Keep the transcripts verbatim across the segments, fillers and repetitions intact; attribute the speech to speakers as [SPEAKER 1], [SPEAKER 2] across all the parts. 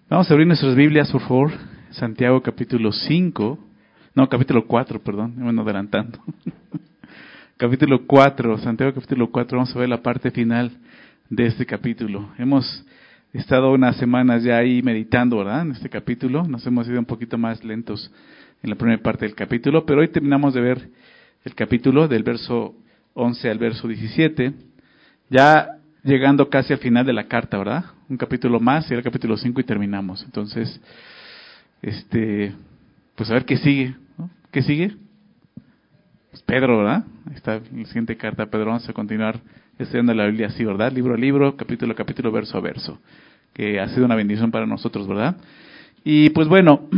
[SPEAKER 1] Vamos a abrir nuestras Biblias, por favor. Santiago capítulo cinco. No, capítulo cuatro, perdón. Me van adelantando. Capítulo cuatro, Santiago capítulo cuatro. Vamos a ver la parte final de este capítulo. Hemos estado unas semanas ya ahí meditando, ¿verdad? En este capítulo. Nos hemos ido un poquito más lentos en la primera parte del capítulo, pero hoy terminamos de ver el capítulo del verso once al verso diecisiete. Ya llegando casi al final de la carta, ¿verdad? Un capítulo más y el capítulo cinco y terminamos. Entonces, este, pues a ver qué sigue, ¿no? ¿Qué sigue? Pues Pedro, ¿verdad? Ahí está la siguiente carta, Pedro. Vamos a continuar estudiando la Biblia así, ¿verdad? Libro a libro, capítulo a capítulo, verso a verso, que ha sido una bendición para nosotros, ¿verdad? Y pues bueno,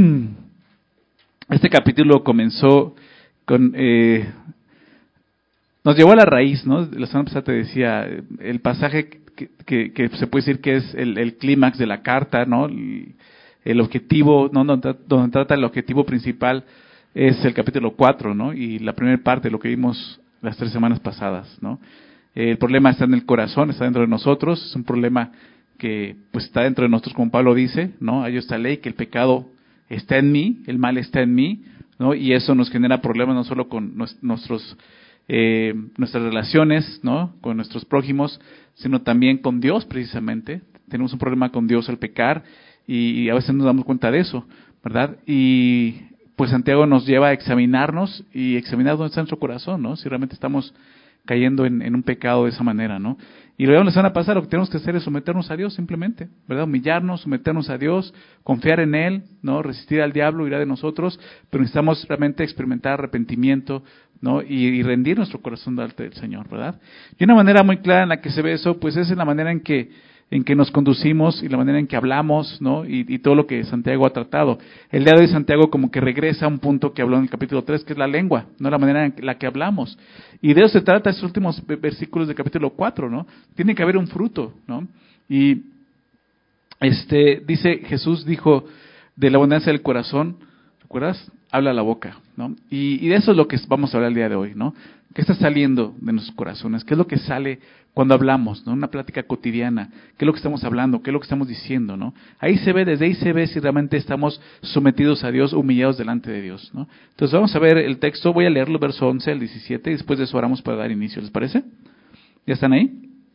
[SPEAKER 1] este capítulo comenzó con... Eh, Nos llevó a la raíz, ¿no? La semana pasada te decía, el pasaje que, que, que se puede decir que es el, el clímax de la carta, ¿no? El, el objetivo, ¿no? Donde, donde trata el objetivo principal es el capítulo cuatro, ¿no? Y la primera parte, lo que vimos las tres semanas pasadas, ¿no? El problema está en el corazón, está dentro de nosotros, es un problema que pues está dentro de nosotros, como Pablo dice, ¿no? Hay esta ley que el pecado está en mí, el mal está en mí, ¿no? Y eso nos genera problemas no solo con nuestros Eh, nuestras relaciones, ¿no? Con nuestros prójimos, sino también con Dios, precisamente. Tenemos un problema con Dios al pecar y, y a veces nos damos cuenta de eso, ¿verdad? Y pues Santiago nos lleva a examinarnos y examinar dónde está nuestro corazón, ¿no? Si realmente estamos cayendo en, en un pecado de esa manera, ¿no? Y luego la semana pasada lo que tenemos que hacer es someternos a Dios simplemente, ¿verdad? Humillarnos, someternos a Dios, confiar en Él, ¿no? Resistir al diablo, irá de nosotros, pero necesitamos realmente experimentar arrepentimiento, ¿no? Y, y rendir nuestro corazón delante del Señor, ¿verdad? Y una manera muy clara en la que se ve eso, pues es en la manera en que en que nos conducimos y la manera en que hablamos, ¿no? Y, y todo lo que Santiago ha tratado. El día de hoy Santiago como que regresa a un punto que habló en el capítulo tres, que es la lengua, ¿no? La manera en la que hablamos. Y de eso se trata estos últimos versículos del capítulo cuatro, ¿no? Tiene que haber un fruto, ¿no? Y este dice, Jesús dijo, de la abundancia del corazón, ¿recuerdas? Habla la boca, ¿no? Y, y de eso es lo que vamos a hablar el día de hoy, ¿no? ¿Qué está saliendo de nuestros corazones? ¿Qué es lo que sale cuando hablamos, ¿no? Una plática cotidiana. ¿Qué es lo que estamos hablando? ¿Qué es lo que estamos diciendo, ¿no? Ahí se ve, desde ahí se ve si realmente estamos sometidos a Dios, humillados delante de Dios, ¿no? Entonces vamos a ver el texto, voy a leerlo, verso once al diecisiete, y después de eso oramos para dar inicio, ¿les parece? ¿Ya están ahí?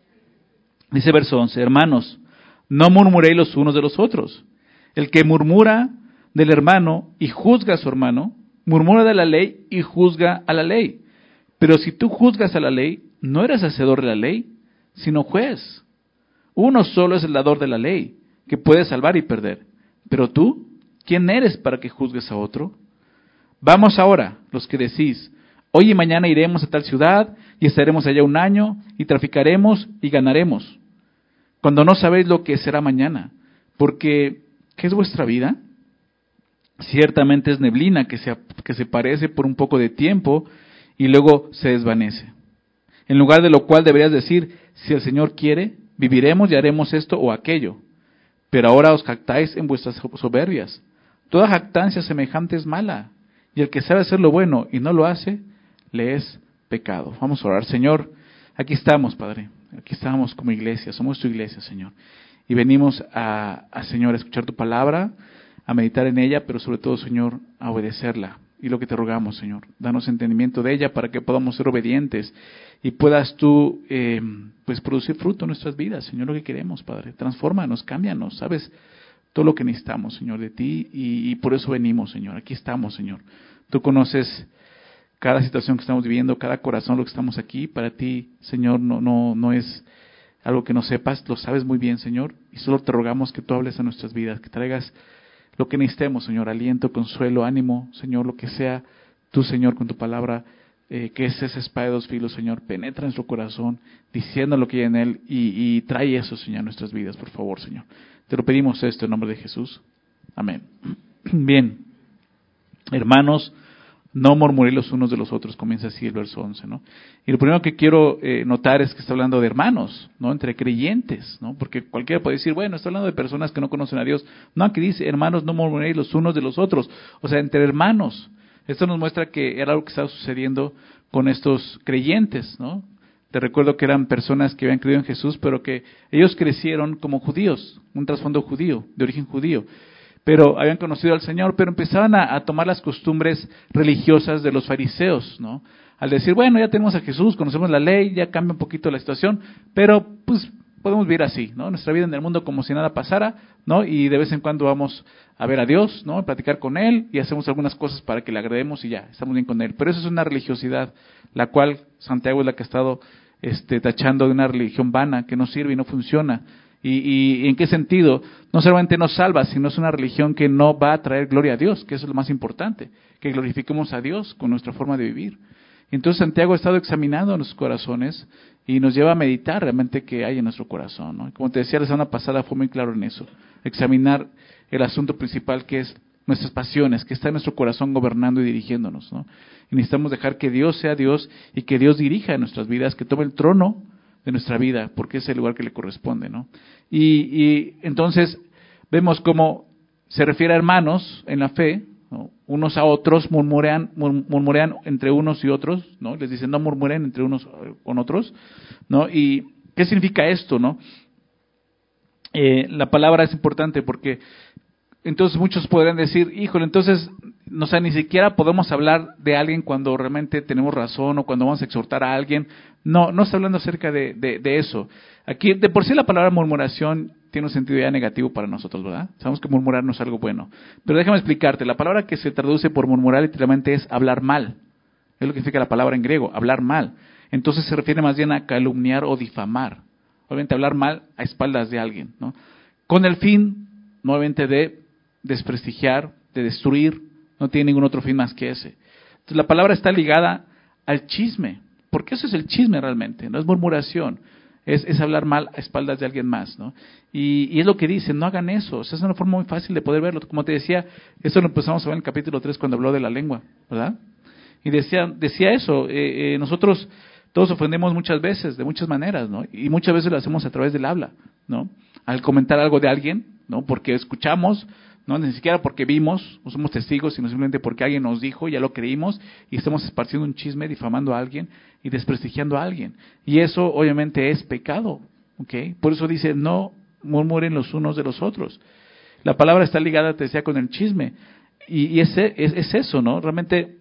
[SPEAKER 1] Dice verso once, hermanos, no murmuréis los unos de los otros. El que murmura del hermano y juzga a su hermano, murmura de la ley y juzga a la ley. Pero si tú juzgas a la ley, no eres hacedor de la ley, sino juez. Uno solo es el dador de la ley, que puede salvar y perder. Pero tú, ¿quién eres para que juzgues a otro? Vamos ahora, los que decís, hoy y mañana iremos a tal ciudad y estaremos allá un año y traficaremos y ganaremos, cuando no sabéis lo que será mañana. Porque, ¿qué es vuestra vida? Ciertamente es neblina que se, que se parece por un poco de tiempo y luego se desvanece. En lugar de lo cual deberías decir, si el Señor quiere, viviremos y haremos esto o aquello. Pero ahora os jactáis en vuestras soberbias. Toda jactancia semejante es mala, y el que sabe hacer lo bueno y no lo hace, le es pecado. Vamos a orar. Señor, aquí estamos, Padre. Aquí estamos como iglesia, somos tu iglesia, Señor. Y venimos a, a Señor, a escuchar tu palabra, a meditar en ella, pero sobre todo, Señor, a obedecerla. Y lo que te rogamos, Señor, danos entendimiento de ella para que podamos ser obedientes y puedas tú, eh, pues, producir fruto en nuestras vidas, Señor, lo que queremos, Padre. Transfórmanos, cámbianos, sabes todo lo que necesitamos, Señor, de ti y, y por eso venimos, Señor. Aquí estamos, Señor. Tú conoces cada situación que estamos viviendo, cada corazón, lo que estamos aquí. Para ti, Señor, no, no, no es algo que no sepas, lo sabes muy bien, Señor. Y solo te rogamos que tú hables a nuestras vidas, que traigas lo que necesitemos, Señor, aliento, consuelo, ánimo, Señor, lo que sea, tú, Señor, con tu palabra, eh, que es esa espada de dos filos, Señor, penetra en nuestro corazón, diciendo lo que hay en él, y, y trae eso, Señor, a nuestras vidas, por favor, Señor. Te lo pedimos esto en nombre de Jesús. Amén. Bien, hermanos, no murmuréis los unos de los otros, comienza así el verso once, ¿no? Y lo primero que quiero eh, notar es que está hablando de hermanos, ¿no? Entre creyentes, ¿no? Porque cualquiera puede decir, bueno, está hablando de personas que no conocen a Dios. No, aquí dice, hermanos, no murmuréis los unos de los otros. O sea, entre hermanos. Esto nos muestra que era algo que estaba sucediendo con estos creyentes, ¿no? Te recuerdo que eran personas que habían creído en Jesús, pero que ellos crecieron como judíos, un trasfondo judío, de origen judío. Pero habían conocido al Señor, pero empezaban a, a tomar las costumbres religiosas de los fariseos, ¿no? Al decir, bueno, ya tenemos a Jesús, conocemos la ley, ya cambia un poquito la situación, pero pues podemos vivir así, ¿no? Nuestra vida en el mundo como si nada pasara, ¿no? Y de vez en cuando vamos a ver a Dios, ¿no? A platicar con Él y hacemos algunas cosas para que le agrademos y ya, estamos bien con Él. Pero eso es una religiosidad, la cual Santiago es la que ha estado este, tachando de una religión vana, que no sirve y no funciona. Y, y ¿en qué sentido? No solamente nos salva, sino es una religión que no va a traer gloria a Dios, que eso es lo más importante, que glorifiquemos a Dios con nuestra forma de vivir. Entonces Santiago ha estado examinando nuestros corazones y nos lleva a meditar realmente qué hay en nuestro corazón, ¿no? Como te decía la semana pasada, fue muy claro en eso, examinar el asunto principal que es nuestras pasiones, que está en nuestro corazón gobernando y dirigiéndonos, ¿no? Y necesitamos dejar que Dios sea Dios y que Dios dirija nuestras vidas, que tome el trono de nuestra vida, porque es el lugar que le corresponde, ¿no? Y, y entonces vemos cómo se refiere a hermanos en la fe, ¿no? Unos a otros murmurean, murmurean entre unos y otros, ¿no? Les dicen no murmuren entre unos con otros, ¿no? Y ¿qué significa esto, no? Eh, la palabra es importante porque entonces muchos podrían decir, híjole, entonces, no sé, ni siquiera podemos hablar de alguien cuando realmente tenemos razón o cuando vamos a exhortar a alguien. No, no está hablando acerca de, de, de eso. Aquí, de por sí la palabra murmuración tiene un sentido ya negativo para nosotros, ¿verdad? Sabemos que murmurar no es algo bueno. Pero déjame explicarte, la palabra que se traduce por murmurar literalmente es hablar mal. Es lo que significa la palabra en griego, hablar mal. Entonces se refiere más bien a calumniar o difamar. Obviamente hablar mal a espaldas de alguien, ¿no? Con el fin, nuevamente, de desprestigiar, de destruir, no tiene ningún otro fin más que ese. Entonces la palabra está ligada al chisme, porque eso es el chisme realmente, no es murmuración, es, es hablar mal a espaldas de alguien más, ¿no? Y, y es lo que dice, no hagan eso, o sea, es una forma muy fácil de poder verlo. Como te decía, eso lo empezamos a ver en el capítulo tres cuando habló de la lengua, ¿verdad? Y decía, decía eso, eh, eh, nosotros todos ofendemos muchas veces, de muchas maneras, ¿no? Y muchas veces lo hacemos a través del habla, ¿no? Al comentar algo de alguien, ¿no? Porque escuchamos, no, ni siquiera porque vimos, no somos testigos, sino simplemente porque alguien nos dijo, ya lo creímos, y estamos esparciendo un chisme, difamando a alguien y desprestigiando a alguien. Y eso obviamente es pecado, ¿ok? Por eso dice, no murmuren los unos de los otros. La palabra está ligada, te decía, con el chisme. Y, y es, es, es eso, ¿no? Realmente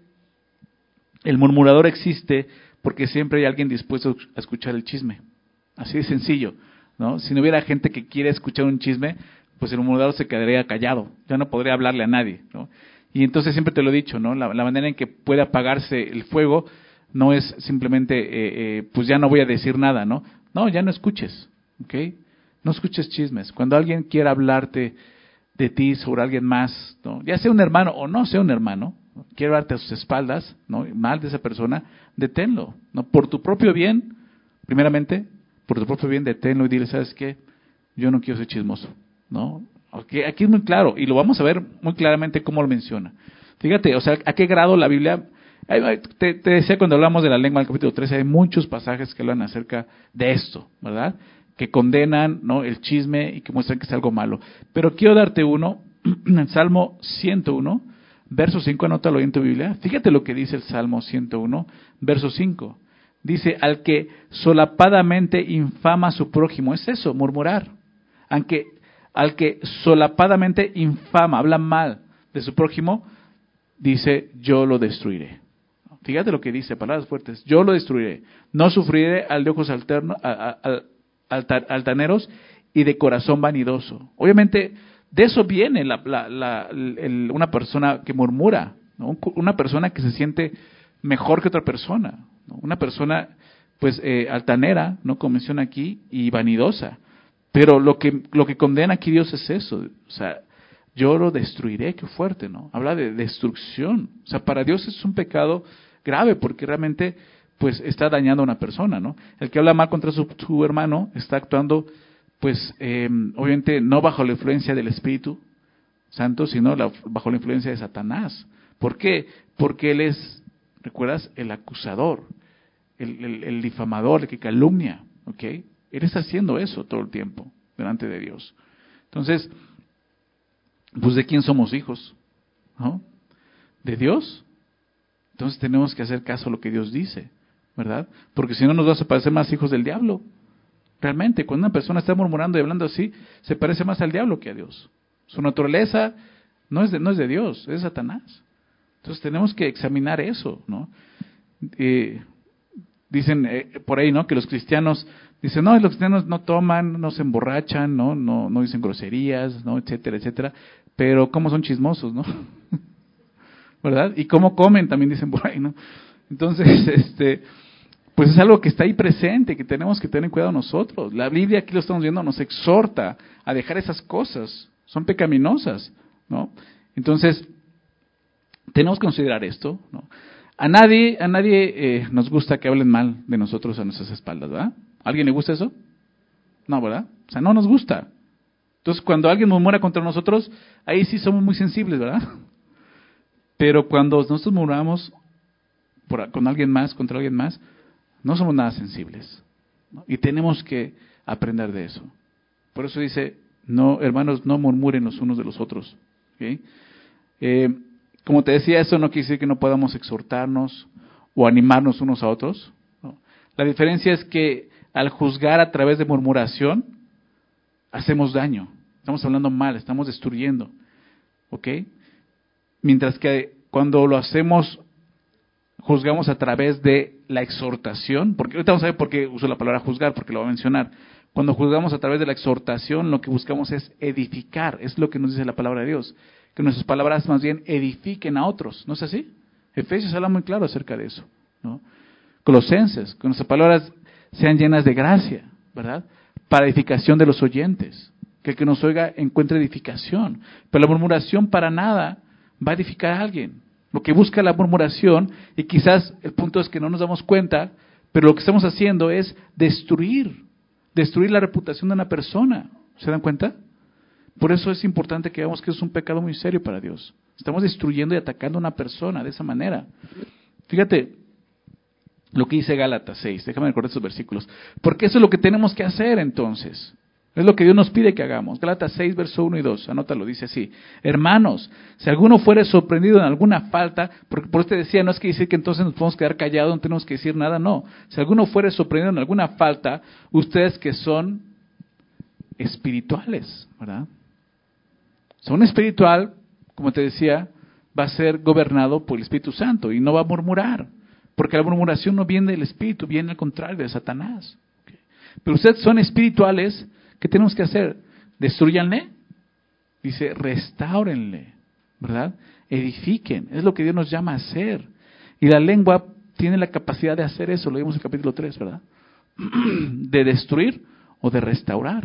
[SPEAKER 1] el murmurador existe porque siempre hay alguien dispuesto a escuchar el chisme. Así de sencillo, ¿no? Si no hubiera gente que quiere escuchar un chisme, pues el murmurador se quedaría callado, ya no podría hablarle a nadie, ¿no? Y entonces siempre te lo he dicho, ¿no? La, la manera en que puede apagarse el fuego no es simplemente, eh, eh, pues ya no voy a decir nada, ¿no? No, ya no escuches, ¿ok? No escuches chismes. Cuando alguien quiera hablarte de ti sobre alguien más, ¿no? Ya sea un hermano o no sea un hermano, ¿no? Quiere hablarte a sus espaldas, ¿no? Mal de esa persona, deténlo, ¿no? Por tu propio bien, primeramente, por tu propio bien, deténlo y dile, ¿sabes qué? Yo no quiero ser chismoso, ¿no? Okay, aquí es muy claro, y lo vamos a ver muy claramente cómo lo menciona. Fíjate, o sea, a qué grado la Biblia, te, te decía cuando hablamos de la lengua en el capítulo trece, hay muchos pasajes que hablan acerca de esto, ¿verdad? Que condenan, ¿no?, el chisme y que muestran que es algo malo. Pero quiero darte uno, en el Salmo ciento uno, verso cinco, anótalo en tu Biblia. Fíjate lo que dice el Salmo ciento uno, verso cinco. Dice, al que solapadamente infama a su prójimo, es eso, murmurar. Aunque al que solapadamente infama, habla mal de su prójimo, dice, yo lo destruiré. Fíjate lo que dice, palabras fuertes, yo lo destruiré. No sufriré al de ojos alternos, a, a, a, altaneros y de corazón vanidoso. Obviamente, de eso viene la, la, la, el, una persona que murmura, ¿no? Una persona que se siente mejor que otra persona, ¿no? Una persona, pues, eh, altanera, ¿no?, como menciona aquí, y vanidosa. Pero lo que lo que condena aquí Dios es eso, o sea, yo lo destruiré, qué fuerte, ¿no? Habla de destrucción. O sea, para Dios es un pecado grave porque realmente pues está dañando a una persona, ¿no? El que habla mal contra su, su hermano está actuando pues eh, obviamente no bajo la influencia del Espíritu Santo, sino la, bajo la influencia de Satanás. ¿Por qué? Porque él es, ¿recuerdas? El acusador, el, el, el difamador, el que calumnia, ¿ok? Él está haciendo eso todo el tiempo delante de Dios. Entonces, pues ¿de quién somos hijos? ¿No? ¿De Dios? Entonces tenemos que hacer caso a lo que Dios dice, ¿verdad? Porque si no nos vamos a parecer más hijos del diablo. Realmente, cuando una persona está murmurando y hablando así, se parece más al diablo que a Dios. Su naturaleza no es de, no es de Dios, es de Satanás. Entonces tenemos que examinar eso, ¿no? Eh, dicen eh, por ahí, ¿no? Que los cristianos dicen, no, los cristianos no toman, no se emborrachan, no, no, no dicen groserías, ¿no? Etcétera, etcétera. Pero cómo son chismosos, ¿no? ¿Verdad? Y cómo comen, también dicen por ahí, ¿no? Entonces, este, pues es algo que está ahí presente, que tenemos que tener cuidado nosotros. La Biblia, aquí lo estamos viendo, nos exhorta a dejar esas cosas. Son pecaminosas, ¿no? Entonces, tenemos que considerar esto, ¿no? A nadie, a nadie eh, nos gusta que hablen mal de nosotros a nuestras espaldas, ¿verdad? ¿A alguien le gusta eso? No, ¿verdad? O sea, no nos gusta. Entonces, cuando alguien murmura contra nosotros, ahí sí somos muy sensibles, ¿verdad? Pero cuando nosotros murmuramos por, con alguien más, contra alguien más, no somos nada sensibles, ¿no? Y tenemos que aprender de eso. Por eso dice, no, hermanos, no murmuren los unos de los otros. ¿Okay? Eh, como te decía, eso no quiere decir que no podamos exhortarnos o animarnos unos a otros, ¿no? La diferencia es que al juzgar a través de murmuración, hacemos daño. Estamos hablando mal, estamos destruyendo. ¿Ok? Mientras que cuando lo hacemos, juzgamos a través de la exhortación, porque ahorita vamos a ver por qué uso la palabra juzgar, porque lo voy a mencionar. Cuando juzgamos a través de la exhortación, lo que buscamos es edificar, es lo que nos dice la palabra de Dios, que nuestras palabras más bien edifiquen a otros, ¿no es así? Efesios habla muy claro acerca de eso, ¿no? Colosenses, que nuestras palabras sean llenas de gracia, ¿verdad? Para edificación de los oyentes, que el que nos oiga encuentre edificación. Pero la murmuración para nada va a edificar a alguien. Lo que busca la murmuración, y quizás el punto es que no nos damos cuenta, pero lo que estamos haciendo es destruir, destruir la reputación de una persona. ¿Se dan cuenta? Por eso es importante que veamos que es un pecado muy serio para Dios. Estamos destruyendo y atacando a una persona de esa manera. Fíjate lo que dice Gálatas seis, déjame recordar estos versículos. Porque eso es lo que tenemos que hacer entonces. Es lo que Dios nos pide que hagamos. Gálatas seis, verso uno y dos, anótalo, dice así. Hermanos, si alguno fuere sorprendido en alguna falta, porque por eso te decía, no es que decir que entonces nos podemos quedar callados, no tenemos que decir nada, no. Si alguno fuere sorprendido en alguna falta, ustedes que son espirituales, ¿verdad? Son espiritual, como te decía, va a ser gobernado por el Espíritu Santo y no va a murmurar, porque la murmuración no viene del Espíritu, viene al contrario de Satanás. ¿Okay? Pero ustedes son espirituales, ¿qué tenemos que hacer? Destruyanle, dice, restáurenle, ¿verdad? Edifiquen, es lo que Dios nos llama a hacer. Y la lengua tiene la capacidad de hacer eso, lo vimos en el capítulo tres, ¿verdad? De destruir o de restaurar,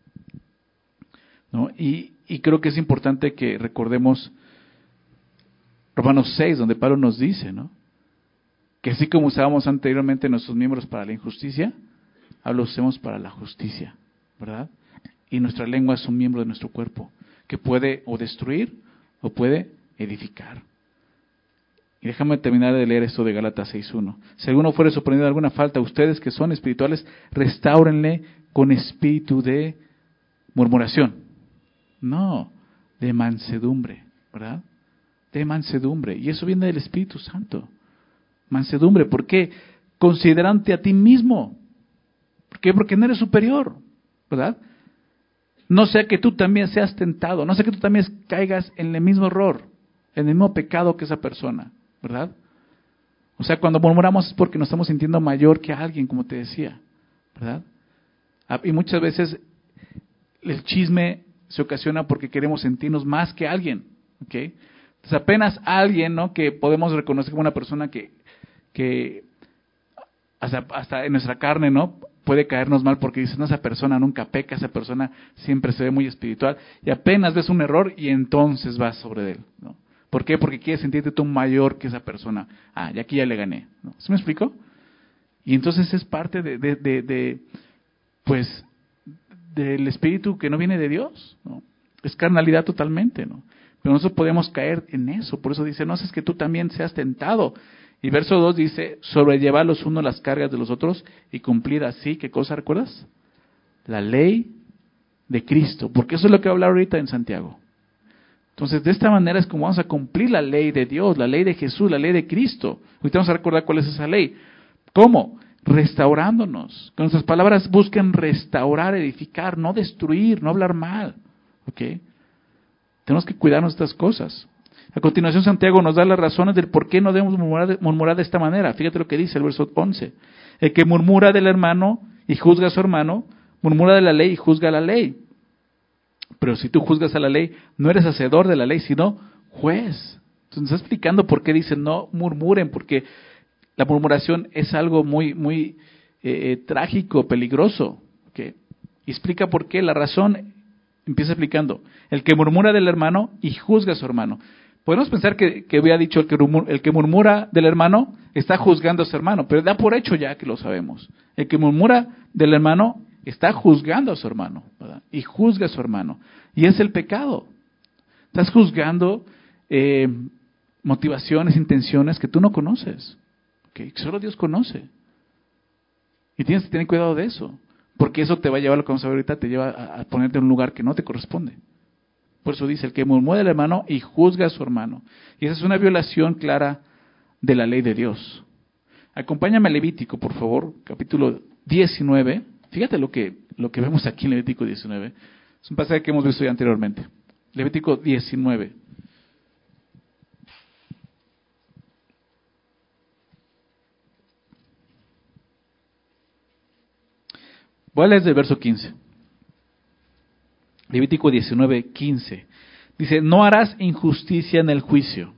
[SPEAKER 1] ¿no? Y, y creo que es importante que recordemos Romanos seis, donde Pablo nos dice, ¿no? Que así como usábamos anteriormente nuestros miembros para la injusticia, ahora los usemos para la justicia, ¿verdad? Y nuestra lengua es un miembro de nuestro cuerpo, que puede o destruir o puede edificar. Y déjame terminar de leer esto de Gálatas seis uno. Si alguno fuere sorprendido de alguna falta, ustedes que son espirituales, restáurenle con espíritu de murmuración. No, de mansedumbre, ¿verdad? De mansedumbre. Y eso viene del Espíritu Santo. Mansedumbre, ¿por qué? Considerante a ti mismo. ¿Por qué? Porque no eres superior, ¿verdad? No sea que tú también seas tentado, no sea que tú también caigas en el mismo error, en el mismo pecado que esa persona, ¿verdad? O sea, cuando murmuramos es porque nos estamos sintiendo mayor que alguien, como te decía, ¿verdad? Y muchas veces el chisme se ocasiona porque queremos sentirnos más que alguien, ¿ok? Entonces apenas alguien, ¿no? Que podemos reconocer como una persona que, que hasta, hasta en nuestra carne, ¿no? Puede caernos mal porque dices, no, esa persona nunca peca, esa persona siempre se ve muy espiritual, y apenas ves un error y entonces vas sobre él, ¿no? ¿Por qué? Porque quieres sentirte tú mayor que esa persona. Ah, y aquí ya le gané, ¿no? ¿Sí me explico? Y entonces es parte de, de, de, de pues, del espíritu que no viene de Dios, ¿no? Es carnalidad totalmente, ¿no? Pero nosotros podemos caer en eso. Por eso dice, no es que tú también seas tentado. Y verso dos dice, sobrellevar los unos las cargas de los otros y cumplir así, ¿qué cosa recuerdas? La ley de Cristo. Porque eso es lo que va a hablar ahorita en Santiago. Entonces, de esta manera es como vamos a cumplir la ley de Dios, la ley de Jesús, la ley de Cristo. Ahorita vamos a recordar cuál es esa ley. ¿Cómo? Restaurándonos. Con nuestras palabras busquen restaurar, edificar, no destruir, no hablar mal. ¿Ok? Tenemos que cuidarnos de estas cosas. A continuación, Santiago nos da las razones del por qué no debemos murmurar de, murmurar de esta manera. Fíjate lo que dice el verso once. El que murmura del hermano y juzga a su hermano, murmura de la ley y juzga a la ley. Pero si tú juzgas a la ley, no eres hacedor de la ley, sino juez. Entonces nos está explicando por qué dice no murmuren, porque la murmuración es algo muy, muy eh, eh, trágico, peligroso. ¿Okay? Y explica por qué. La razón, empieza explicando, el que murmura del hermano y juzga a su hermano. Podemos pensar que, que había dicho el que, el que murmura del hermano está juzgando a su hermano, pero da por hecho ya que lo sabemos. El que murmura del hermano está juzgando a su hermano, ¿verdad? Y juzga a su hermano. Y es el pecado. Estás juzgando eh, motivaciones, intenciones que tú no conoces, ¿okay? Que solo Dios conoce. Y tienes que tener cuidado de eso, porque eso te va a llevar, lo que vamos a ver ahorita, te lleva a, a ponerte en un lugar que no te corresponde. Por eso dice, el que murmura del hermano y juzga a su hermano. Y esa es una violación clara de la ley de Dios. Acompáñame a Levítico, por favor, capítulo diecinueve. Fíjate lo que, lo que vemos aquí en Levítico diecinueve. Es un pasaje que hemos visto ya anteriormente. Levítico diecinueve. Voy a leer desde el verso quince. Levítico diecinueve, quince. Dice, no harás injusticia en el juicio.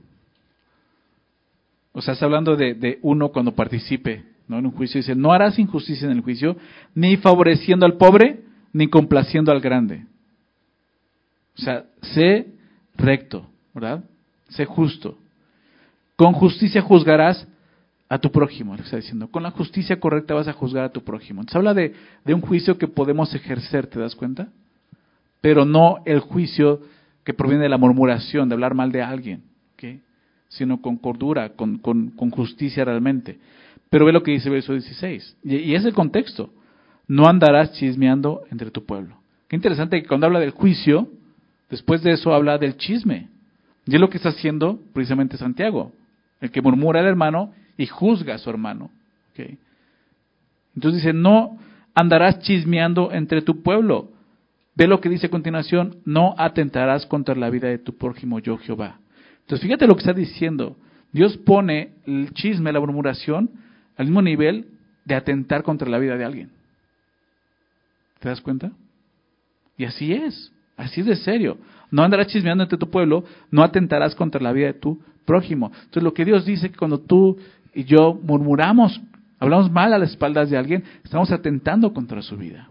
[SPEAKER 1] O sea, está hablando de, de uno cuando participe, ¿no? En un juicio. Dice, no harás injusticia en el juicio, ni favoreciendo al pobre, ni complaciendo al grande. O sea, sé recto, ¿verdad? Sé justo. Con justicia juzgarás a tu prójimo, le está diciendo. Con la justicia correcta vas a juzgar a tu prójimo. Entonces habla de, de un juicio que podemos ejercer, ¿te das cuenta? Pero no el juicio que proviene de la murmuración, de hablar mal de alguien, ¿okay? Sino con cordura, con, con, con justicia realmente. Pero ve lo que dice el verso dieciséis, y, y es el contexto. No andarás chismeando entre tu pueblo. Qué interesante que cuando habla del juicio, después de eso habla del chisme. Y es lo que está haciendo precisamente Santiago, el que murmura al hermano y juzga a su hermano. ¿Okay? Entonces dice, no andarás chismeando entre tu pueblo. Ve lo que dice a continuación, no atentarás contra la vida de tu prójimo, yo Jehová. Entonces fíjate lo que está diciendo. Dios pone el chisme, la murmuración, al mismo nivel de atentar contra la vida de alguien. ¿Te das cuenta? Y así es, así es de serio. No andarás chismeando entre tu pueblo, no atentarás contra la vida de tu prójimo. Entonces lo que Dios dice es que cuando tú y yo murmuramos, hablamos mal a las espaldas de alguien, estamos atentando contra su vida.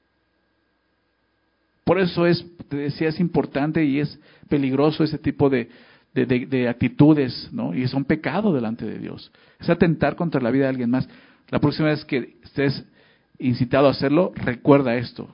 [SPEAKER 1] Por eso es, te decía, es importante y es peligroso ese tipo de, de, de, de actitudes, ¿no? Y son pecado delante de Dios. Es atentar contra la vida de alguien más. La próxima vez que estés incitado a hacerlo, recuerda esto.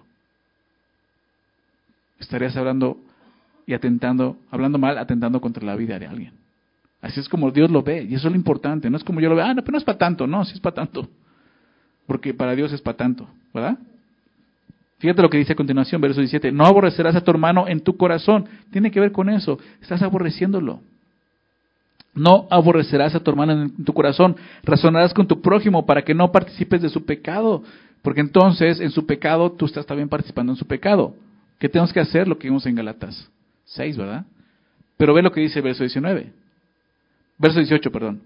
[SPEAKER 1] Estarías hablando y atentando, hablando mal, atentando contra la vida de alguien. Así es como Dios lo ve, y eso es lo importante. No es como yo lo veo, ah, no, pero no es para tanto. No, sí es para tanto. Porque para Dios es para tanto, ¿verdad? Fíjate lo que dice a continuación, verso diecisiete. No aborrecerás a tu hermano en tu corazón. Tiene que ver con eso. Estás aborreciéndolo. No aborrecerás a tu hermano en tu corazón. Razonarás con tu prójimo para que no participes de su pecado. Porque entonces, en su pecado, tú estás también participando en su pecado. ¿Qué tenemos que hacer? Lo que vimos en Galatas seis, ¿verdad? Pero ve lo que dice el verso diecinueve. Verso dieciocho, perdón.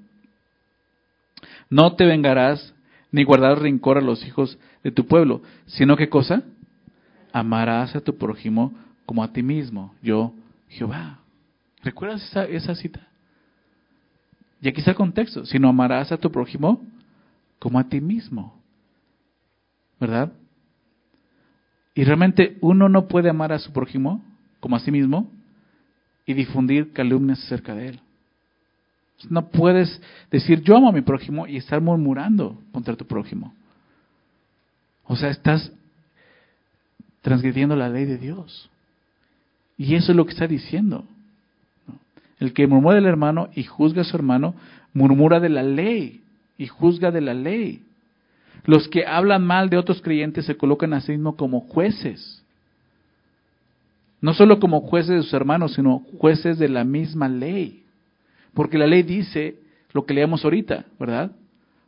[SPEAKER 1] No te vengarás ni guardarás rencor a los hijos de tu pueblo, sino ¿qué cosa? Amarás a tu prójimo como a ti mismo, yo, Jehová. ¿Recuerdas esa, esa cita? Y aquí está el contexto, sino amarás a tu prójimo como a ti mismo, ¿verdad? Y realmente uno no puede amar a su prójimo como a sí mismo y difundir calumnias acerca de él. No puedes decir yo amo a mi prójimo y estar murmurando contra tu prójimo. O sea, estás transgrediendo la ley de Dios. Y eso es lo que está diciendo. El que murmura del hermano y juzga a su hermano, murmura de la ley y juzga de la ley. Los que hablan mal de otros creyentes se colocan a sí mismos como jueces. No solo como jueces de sus hermanos, sino jueces de la misma ley. Porque la ley dice lo que leemos ahorita, ¿verdad?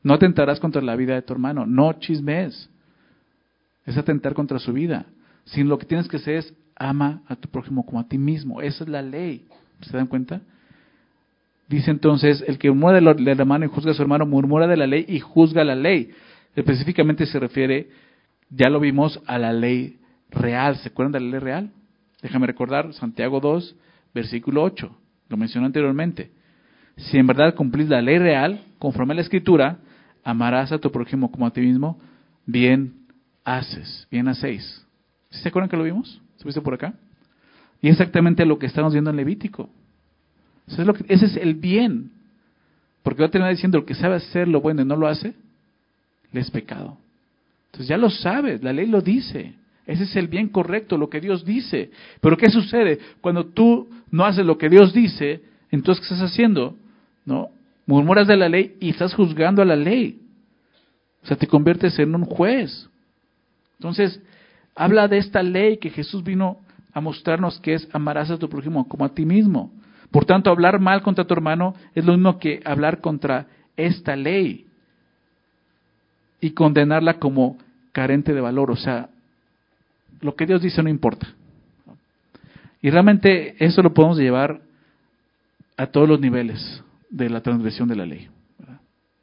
[SPEAKER 1] No atentarás contra la vida de tu hermano. No chismes. Es atentar contra su vida. Sino lo que tienes que hacer es ama a tu prójimo como a ti mismo. Esa es la ley. ¿Se dan cuenta? Dice entonces, el que murmura del hermano y juzga a su hermano, murmura de la ley y juzga la ley. Específicamente se refiere, ya lo vimos, a la ley real. ¿Se acuerdan de la ley real? Déjame recordar, Santiago dos, versículo ocho. Lo mencioné anteriormente. Si en verdad cumplís la ley real, conforme a la Escritura, amarás a tu prójimo como a ti mismo, bien haces, bien hacéis. ¿Sí se acuerdan que lo vimos? ¿Estuviste por acá? Y exactamente lo que estamos viendo en Levítico. Eso es lo que, ese es el bien. Porque va a terminar diciendo, el que sabe hacer lo bueno y no lo hace, le es pecado. Entonces ya lo sabes, la ley lo dice. Ese es el bien correcto, lo que Dios dice. Pero ¿qué sucede? Cuando tú no haces lo que Dios dice, entonces ¿qué estás haciendo? ¿No? Murmuras de la ley y estás juzgando a la ley. O sea, te conviertes en un juez. Entonces, habla de esta ley que Jesús vino a mostrarnos, que es amarás a tu prójimo como a ti mismo. Por tanto, hablar mal contra tu hermano es lo mismo que hablar contra esta ley y condenarla como carente de valor. O sea, lo que Dios dice no importa. Y realmente eso lo podemos llevar a todos los niveles de la transgresión de la ley, ¿verdad?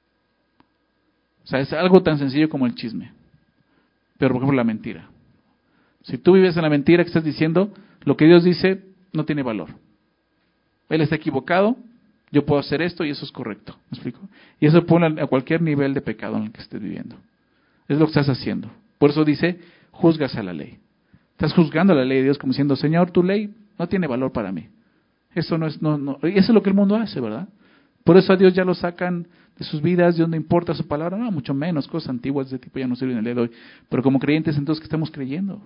[SPEAKER 1] O sea, es algo tan sencillo como el chisme. Pero, por ejemplo, la mentira. Si tú vives en la mentira que estás diciendo, lo que Dios dice no tiene valor. Él está equivocado, yo puedo hacer esto y eso es correcto. ¿Me explico? Y eso pone a cualquier nivel de pecado en el que estés viviendo. Es lo que estás haciendo. Por eso dice, juzgas a la ley. Estás juzgando a la ley de Dios como diciendo, Señor, tu ley no tiene valor para mí. Eso no es, no, no. Y eso es lo que el mundo hace, ¿verdad? Por eso a Dios ya lo sacan de sus vidas, Dios no importa su palabra, no, mucho menos, cosas antiguas de ese tipo ya no sirven el día de hoy. Pero como creyentes, entonces, ¿qué estamos creyendo?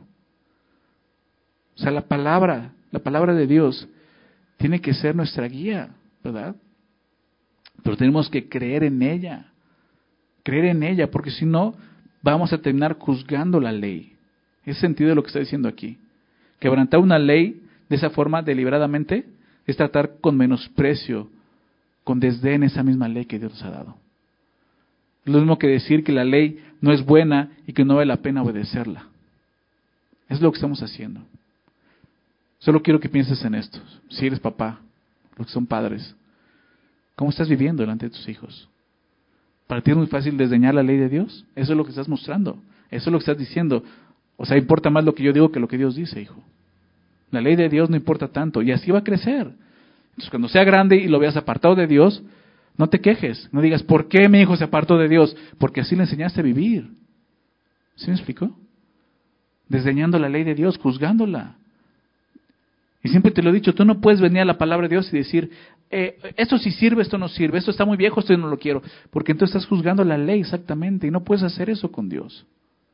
[SPEAKER 1] O sea, la palabra, la palabra de Dios tiene que ser nuestra guía, ¿verdad? Pero tenemos que creer en ella, creer en ella, porque si no, vamos a terminar juzgando la ley. Ese sentido de lo que está diciendo aquí. Quebrantar una ley de esa forma deliberadamente es tratar con menosprecio, con desdén esa misma ley que Dios nos ha dado. Es lo mismo que decir que la ley no es buena y que no vale la pena obedecerla. Es lo que estamos haciendo. Solo quiero que pienses en esto. Si eres papá, los que son padres, ¿cómo estás viviendo delante de tus hijos? ¿Para ti es muy fácil desdeñar la ley de Dios? Eso es lo que estás mostrando. Eso es lo que estás diciendo. O sea, importa más lo que yo digo que lo que Dios dice, hijo. La ley de Dios no importa tanto. Y así va a crecer. Entonces, cuando sea grande y lo veas apartado de Dios, no te quejes. No digas, ¿por qué mi hijo se apartó de Dios? Porque así le enseñaste a vivir. ¿Sí me explico? Desdeñando la ley de Dios, juzgándola. Y siempre te lo he dicho, tú no puedes venir a la palabra de Dios y decir, eh, esto sí sirve, esto no sirve, esto está muy viejo, esto yo no lo quiero. Porque entonces estás juzgando la ley exactamente y no puedes hacer eso con Dios.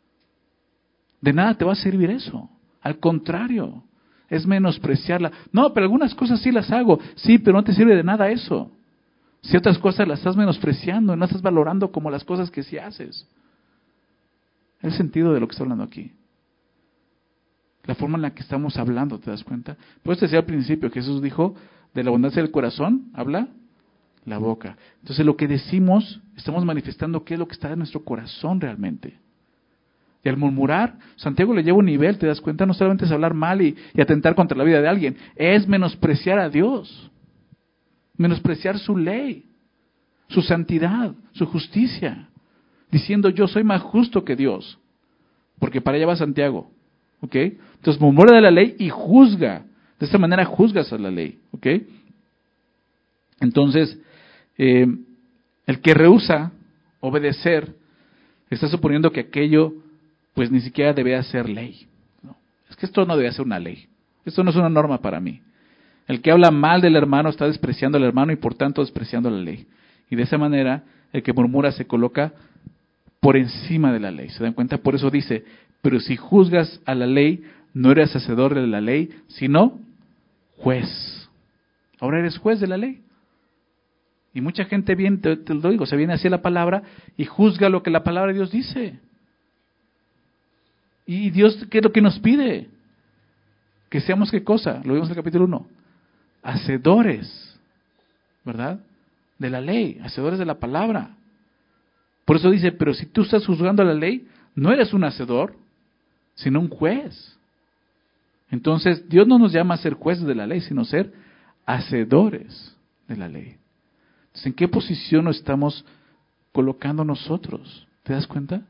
[SPEAKER 1] De nada te va a servir eso. Al contrario, es menospreciarla. No, pero algunas cosas sí las hago. Sí, pero no te sirve de nada eso. Si otras cosas las estás menospreciando, no estás valorando como las cosas que sí haces. El sentido de lo que está hablando aquí. La forma en la que estamos hablando, ¿te das cuenta? Pues te decía al principio, Jesús dijo, de la abundancia del corazón, habla la boca. Entonces lo que decimos, estamos manifestando qué es lo que está en nuestro corazón realmente. Y al murmurar, Santiago le lleva un nivel, ¿te das cuenta? No solamente es hablar mal y, y atentar contra la vida de alguien, es menospreciar a Dios, menospreciar su ley, su santidad, su justicia, diciendo yo soy más justo que Dios, porque para allá va Santiago. ¿Ok? Entonces murmura de la ley y juzga. De esta manera juzgas a la ley. ¿Ok? Entonces, eh, el que rehúsa obedecer está suponiendo que aquello pues ni siquiera debe ser ley. ¿No? Es que esto no debe ser una ley. Esto no es una norma para mí. El que habla mal del hermano está despreciando al hermano y por tanto despreciando la ley. Y de esa manera el que murmura se coloca por encima de la ley. ¿Se dan cuenta? Por eso dice, pero si juzgas a la ley, no eres hacedor de la ley, sino juez. Ahora eres juez de la ley. Y mucha gente viene, te, te lo digo, se viene hacia la palabra y juzga lo que la palabra de Dios dice. Y Dios, ¿qué es lo que nos pide? Que seamos, ¿qué cosa? Lo vimos en el capítulo uno. Hacedores, ¿verdad? De la ley, hacedores de la palabra. Por eso dice, pero si tú estás juzgando la ley, no eres un hacedor, sino un juez. Entonces, Dios no nos llama a ser jueces de la ley, sino ser hacedores de la ley. Entonces, ¿en qué posición nos estamos colocando nosotros? ¿Te das cuenta?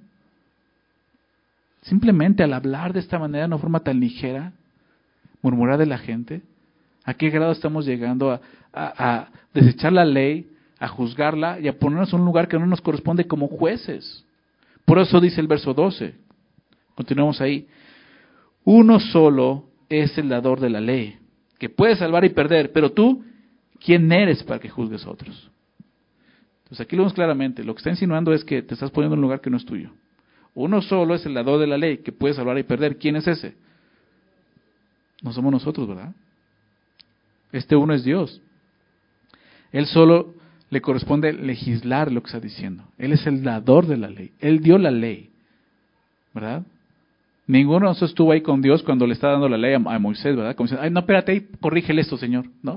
[SPEAKER 1] Simplemente al hablar de esta manera, de una forma tan ligera, murmurar de la gente, ¿a qué grado estamos llegando a, a, a desechar la ley, a juzgarla y a ponernos en un lugar que no nos corresponde como jueces? Por eso dice el verso doce. Continuamos ahí. Uno solo es el dador de la ley, que puede salvar y perder, pero tú, ¿quién eres para que juzgues a otros? Entonces aquí lo vemos claramente. Lo que está insinuando es que te estás poniendo en un lugar que no es tuyo. Uno solo es el dador de la ley, que puede salvar y perder. ¿Quién es ese? No somos nosotros, ¿verdad? Este uno es Dios. Él solo le corresponde legislar lo que está diciendo. Él es el dador de la ley. Él dio la ley, ¿verdad? Ninguno de nosotros estuvo ahí con Dios cuando le está dando la ley a, a Moisés, ¿verdad? Como diciendo, ay, no, espérate ahí, corrígele esto, Señor. No,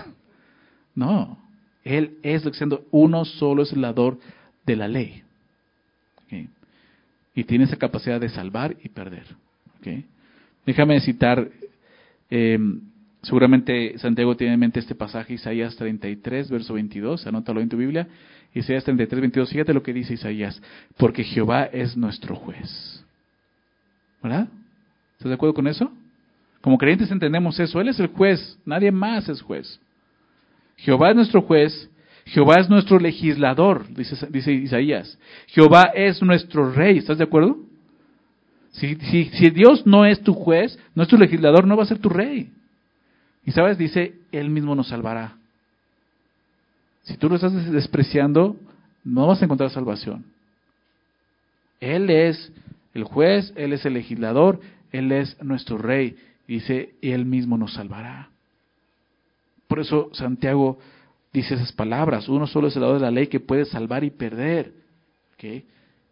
[SPEAKER 1] no. Él es lo que está diciendo, uno solo es el dador de la ley. ¿Okay? Y tiene esa capacidad de salvar y perder. ¿Okay? Déjame citar, eh, seguramente Santiago tiene en mente este pasaje, Isaías treinta y tres, verso veintidós, anótalo en tu Biblia. Isaías treinta y tres, veintidós, fíjate lo que dice Isaías, porque Jehová es nuestro juez. ¿Verdad? ¿Estás de acuerdo con eso? Como creyentes entendemos eso, Él es el juez, nadie más es juez. Jehová es nuestro juez, Jehová es nuestro legislador, dice, dice Isaías. Jehová es nuestro rey, ¿estás de acuerdo? Si, si, si Dios no es tu juez, no es tu legislador, no va a ser tu rey. Y sabes, dice, Él mismo nos salvará. Si tú lo estás despreciando, no vas a encontrar salvación. Él es el juez, Él es el legislador, Él es nuestro rey. Dice, Él mismo nos salvará. Por eso Santiago dice esas palabras. Uno solo es el dador de la ley que puede salvar y perder. ¿Okay?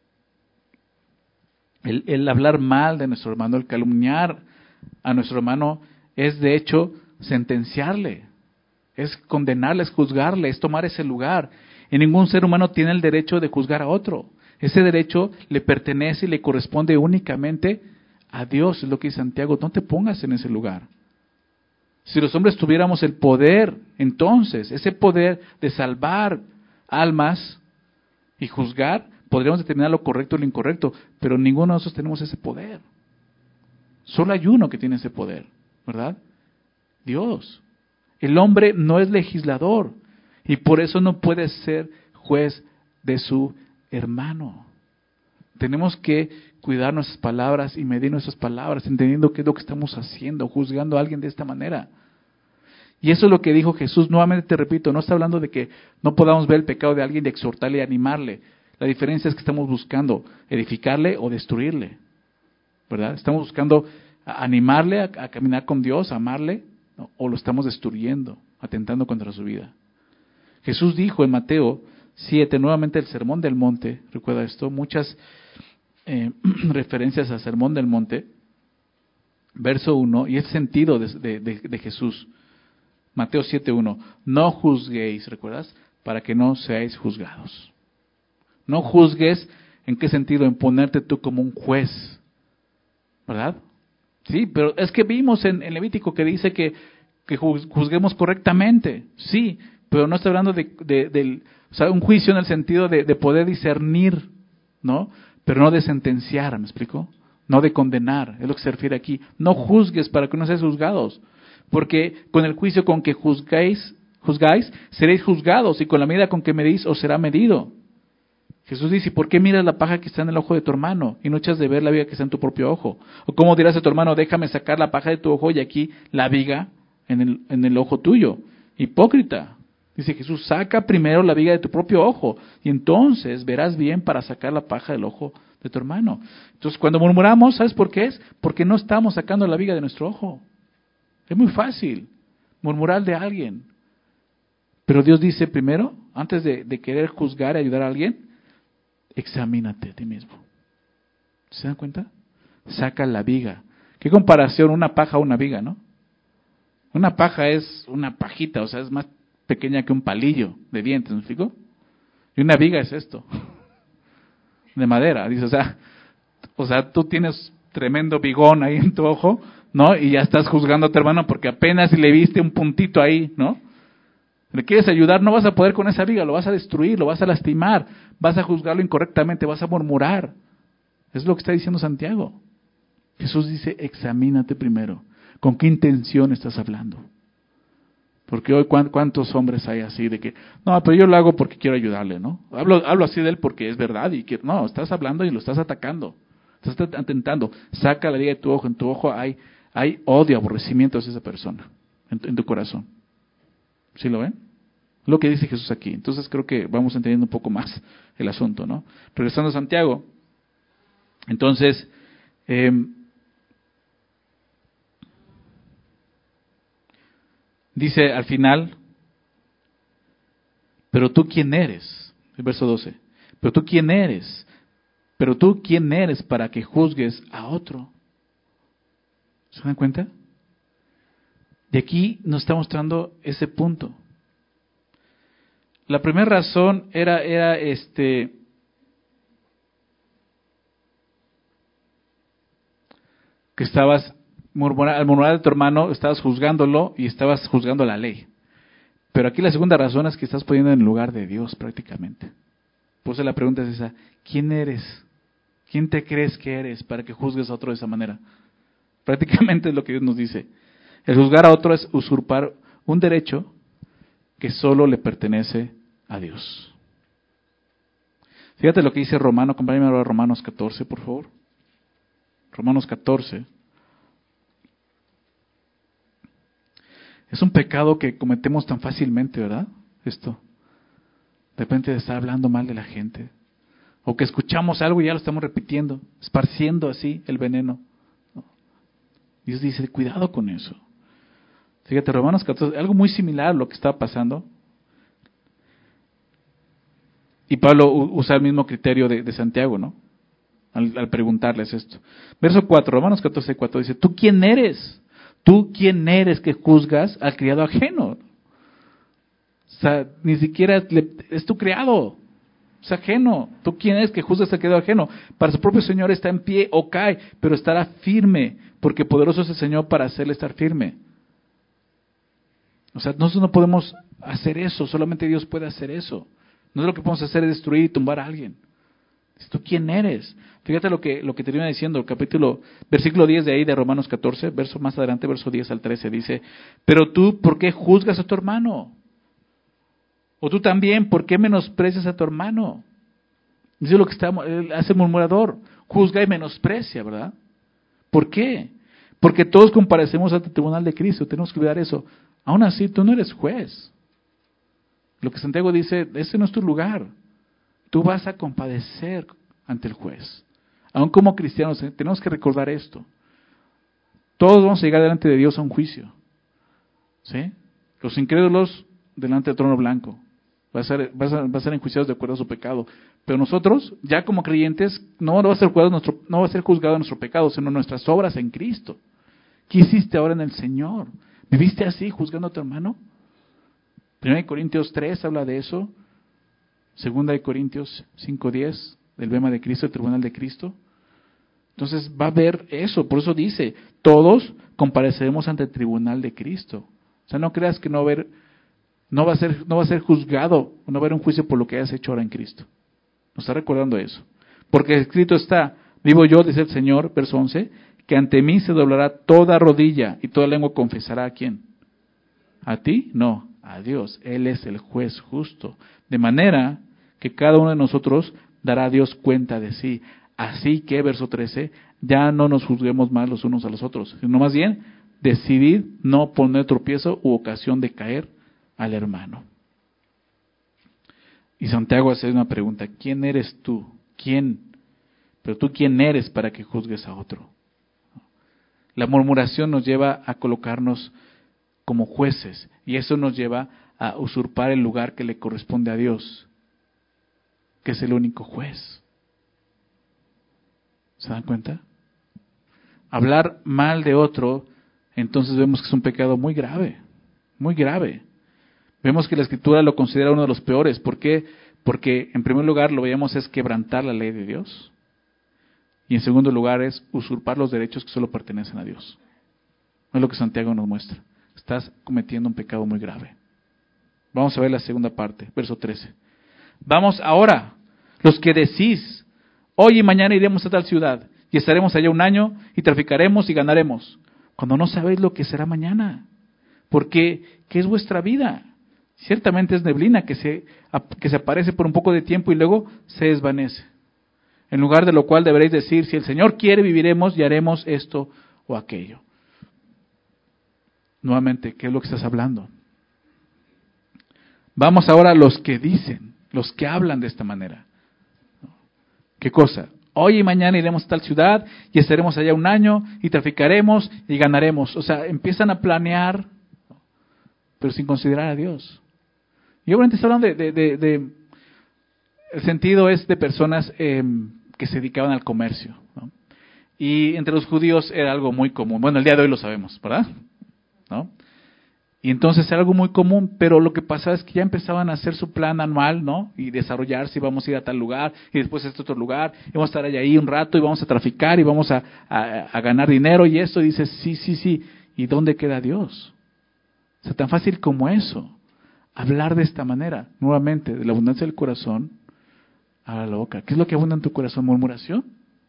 [SPEAKER 1] El, el hablar mal de nuestro hermano, el calumniar a nuestro hermano, es de hecho sentenciarle, es condenarle, es juzgarle, es tomar ese lugar. Y ningún ser humano tiene el derecho de juzgar a otro. Ese derecho le pertenece y le corresponde únicamente a Dios, es lo que dice Santiago. No te pongas en ese lugar. Si los hombres tuviéramos el poder, entonces, ese poder de salvar almas y juzgar, podríamos determinar lo correcto y lo incorrecto, pero ninguno de nosotros tenemos ese poder. Solo hay uno que tiene ese poder, ¿verdad? Dios. El hombre no es legislador y por eso no puede ser juez de su hermano. Tenemos que cuidar nuestras palabras y medir nuestras palabras, entendiendo qué es lo que estamos haciendo, juzgando a alguien de esta manera. Y eso es lo que dijo Jesús. Nuevamente te repito, no está hablando de que no podamos ver el pecado de alguien, de exhortarle y animarle. La diferencia es que estamos buscando edificarle o destruirle, ¿verdad? Estamos buscando animarle a, a caminar con Dios, amarle, ¿no? O lo estamos destruyendo, atentando contra su vida. Jesús dijo en Mateo siete, nuevamente el Sermón del Monte, recuerda esto, muchas eh, referencias al Sermón del Monte, verso uno, y es sentido de, de, de, de Jesús. Mateo siete uno, no juzguéis, ¿recuerdas? Para que no seáis juzgados. No juzgues, ¿en qué sentido? En ponerte tú como un juez, ¿verdad? Sí, pero es que vimos en, en Levítico que dice que, que juzguemos correctamente, sí, pero no está hablando de, de, de o sea, un juicio en el sentido de, de poder discernir, ¿no? Pero no de sentenciar, ¿me explico? No de condenar, es lo que se refiere aquí. No juzgues para que no seáis juzgados. Porque con el juicio con que juzgáis, juzgáis, seréis juzgados, y con la medida con que medís os será medido. Jesús dice, ¿por qué miras la paja que está en el ojo de tu hermano y no echas de ver la viga que está en tu propio ojo? ¿O cómo dirás a tu hermano, déjame sacar la paja de tu ojo y aquí la viga en el, en el ojo tuyo? Hipócrita. Dice Jesús, saca primero la viga de tu propio ojo y entonces verás bien para sacar la paja del ojo de tu hermano. Entonces cuando murmuramos, ¿sabes por qué es? Porque no estamos sacando la viga de nuestro ojo. Es muy fácil murmurar de alguien. Pero Dios dice primero, antes de, de querer juzgar y ayudar a alguien, examínate a ti mismo. ¿Se dan cuenta? Saca la viga. ¿Qué comparación una paja a una viga, no? Una paja es una pajita, o sea, es más pequeña que un palillo de dientes, ¿me explico? Y una viga es esto. de madera. Dice, o sea, o sea, tú tienes tremendo bigón ahí en tu ojo, ¿no? Y ya estás juzgando a tu hermano porque apenas le viste un puntito ahí, ¿no? Le quieres ayudar, no vas a poder con esa viga, lo vas a destruir, lo vas a lastimar, vas a juzgarlo incorrectamente, vas a murmurar. Es lo que está diciendo Santiago. Jesús dice, examínate primero. ¿Con qué intención estás hablando? Porque hoy, ¿cuántos hombres hay así de que, no, pero yo lo hago porque quiero ayudarle, ¿no? Hablo, hablo así de él porque es verdad y que, no, estás hablando y lo estás atacando. Estás atentando. Saca la viga de tu ojo. En tu ojo hay, hay odio, aborrecimiento hacia esa persona. En, en tu corazón. ¿Sí lo ven? Lo que dice Jesús aquí. Entonces creo que vamos entendiendo un poco más el asunto, ¿no? Regresando a Santiago. Entonces, eh, dice al final, pero tú quién eres, el verso doce, pero tú quién eres, pero tú quién eres para que juzgues a otro. ¿Se dan cuenta? De aquí nos está mostrando ese punto. La primera razón era, era este, que estabas murmurando, al murmurar de tu hermano, estabas juzgándolo y estabas juzgando la ley. Pero aquí la segunda razón es que estás poniendo en lugar de Dios prácticamente. Por eso la pregunta es esa, ¿quién eres? ¿Quién te crees que eres para que juzgues a otro de esa manera? Prácticamente es lo que Dios nos dice. El juzgar a otro es usurpar un derecho que solo le pertenece a Dios. Fíjate lo que dice Romano, acompáñame ahora a Romanos catorce, por favor. Romanos catorce. Es un pecado que cometemos tan fácilmente, ¿verdad? Esto. De repente de estar hablando mal de la gente. O que escuchamos algo y ya lo estamos repitiendo, esparciendo así el veneno. Dios dice, cuidado con eso. Fíjate, Romanos catorce, algo muy similar a lo que estaba pasando. Y Pablo usa el mismo criterio de, de Santiago, ¿no? Al, al preguntarles esto. Verso cuatro, Romanos catorce, cuatro dice, ¿tú quién eres? ¿Tú quién eres que juzgas al criado ajeno? O sea, ni siquiera le, es tu criado. Es ajeno. ¿Tú quién eres que juzgas al criado ajeno? Para su propio Señor está en pie o cae, pero estará firme, porque poderoso es el Señor para hacerle estar firme. O sea, nosotros no podemos hacer eso, solamente Dios puede hacer eso. No es lo que podemos hacer es destruir y tumbar a alguien. ¿Tú quién eres? Fíjate lo que, lo que termina diciendo el capítulo, versículo diez de ahí de Romanos catorce, verso más adelante, verso diez al trece, dice, pero tú, ¿por qué juzgas a tu hermano? O tú también, ¿por qué menosprecias a tu hermano? Dice lo que está, hace el murmurador, juzga y menosprecia, ¿verdad? ¿Por qué? Porque todos comparecemos ante el tribunal de Cristo, tenemos que olvidar eso. Aún así, tú no eres juez. Lo que Santiago dice, ese no es tu lugar. Tú vas a compadecer ante el juez. Aún como cristianos, tenemos que recordar esto. Todos vamos a llegar delante de Dios a un juicio. ¿Sí? Los incrédulos delante del trono blanco. Va a ser, va a ser, va a ser enjuiciados de acuerdo a su pecado. Pero nosotros, ya como creyentes, no va a ser juzgado nuestro, no va a ser juzgado nuestro pecado, sino nuestras obras en Cristo. ¿Qué hiciste ahora en el Señor? ¿Viviste así juzgando a tu hermano? Primera de Corintios tres habla de eso. Segunda de Corintios cinco diez, del bema de Cristo, el tribunal de Cristo. Entonces va a haber eso, por eso dice, todos compareceremos ante el tribunal de Cristo. O sea, no creas que no va a haber, no va a ser, no va a ser juzgado, no va a haber un juicio por lo que hayas hecho ahora en Cristo. Nos está recordando eso. Porque escrito está, vivo yo, dice el Señor, verso once, que ante mí se doblará toda rodilla y toda lengua confesará a quién. ¿A ti? No, a Dios. Él es el juez justo. De manera que cada uno de nosotros dará a Dios cuenta de sí. Así que, verso trece, ya no nos juzguemos más los unos a los otros, sino más bien, decidid no poner tropiezo u ocasión de caer al hermano. Y Santiago hace una pregunta, ¿quién eres tú? ¿Quién? Pero tú, ¿quién eres para que juzgues a otro? La murmuración nos lleva a colocarnos como jueces, y eso nos lleva a usurpar el lugar que le corresponde a Dios, que es el único juez. ¿Se dan cuenta? Hablar mal de otro, entonces vemos que es un pecado muy grave, muy grave. Vemos que la Escritura lo considera uno de los peores. ¿Por qué? Porque en primer lugar lo veíamos es quebrantar la ley de Dios. Y en segundo lugar es usurpar los derechos que solo pertenecen a Dios. Es lo que Santiago nos muestra. Estás cometiendo un pecado muy grave. Vamos a ver la segunda parte, verso trece. Vamos ahora, los que decís, hoy y mañana iremos a tal ciudad, y estaremos allá un año, y traficaremos y ganaremos, cuando no sabéis lo que será mañana. Porque, ¿qué es vuestra vida? Ciertamente es neblina que se, que se aparece por un poco de tiempo y luego se desvanece. En lugar de lo cual deberéis decir, si el Señor quiere, viviremos y haremos esto o aquello. Nuevamente, ¿qué es lo que estás hablando? Vamos ahora a los que dicen, los que hablan de esta manera. ¿Qué cosa? Hoy y mañana iremos a tal ciudad y estaremos allá un año y traficaremos y ganaremos. O sea, empiezan a planear, pero sin considerar a Dios. Y obviamente está hablando de, de, de, de el sentido es de personas eh, que se dedicaban al comercio, ¿no? Y entre los judíos era algo muy común. Bueno, el día de hoy lo sabemos, ¿verdad? ¿No? Y entonces era algo muy común, pero lo que pasaba es que ya empezaban a hacer su plan anual, ¿no? Y desarrollarse, y vamos a ir a tal lugar, y después a este otro lugar, y vamos a estar allá ahí un rato, y vamos a traficar, y vamos a, a, a ganar dinero, y eso, y dices, sí, sí, sí, ¿y dónde queda Dios? O sea, tan fácil como eso, hablar de esta manera, nuevamente, de la abundancia del corazón a la boca. ¿Qué es lo que abunda en tu corazón? ¿Murmuración?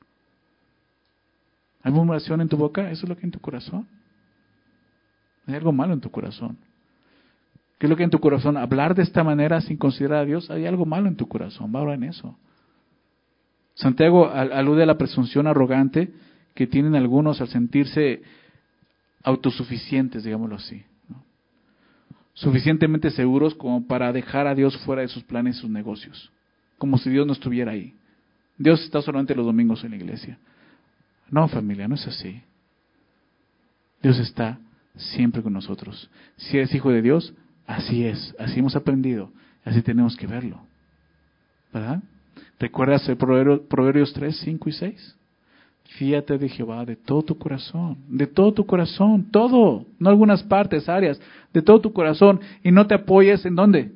[SPEAKER 1] ¿Hay murmuración en tu boca? ¿Eso es lo que hay en tu corazón? Hay algo malo en tu corazón. ¿Qué es lo que hay en tu corazón? Hablar de esta manera sin considerar a Dios, hay algo malo en tu corazón. Va ahora en eso. Santiago alude a la presunción arrogante que tienen algunos al sentirse autosuficientes, digámoslo así, ¿no? Suficientemente seguros como para dejar a Dios fuera de sus planes y sus negocios. Como si Dios no estuviera ahí. Dios está solamente los domingos en la iglesia. No, familia, no es así. Dios está siempre con nosotros. Si eres hijo de Dios, así es, así hemos aprendido, así tenemos que verlo, ¿verdad? ¿Recuerdas el Proverbios tres, cinco y seis? Fíate de Jehová de todo tu corazón, de todo tu corazón, todo, no algunas partes, áreas, de todo tu corazón, y no te apoyes en ¿dónde?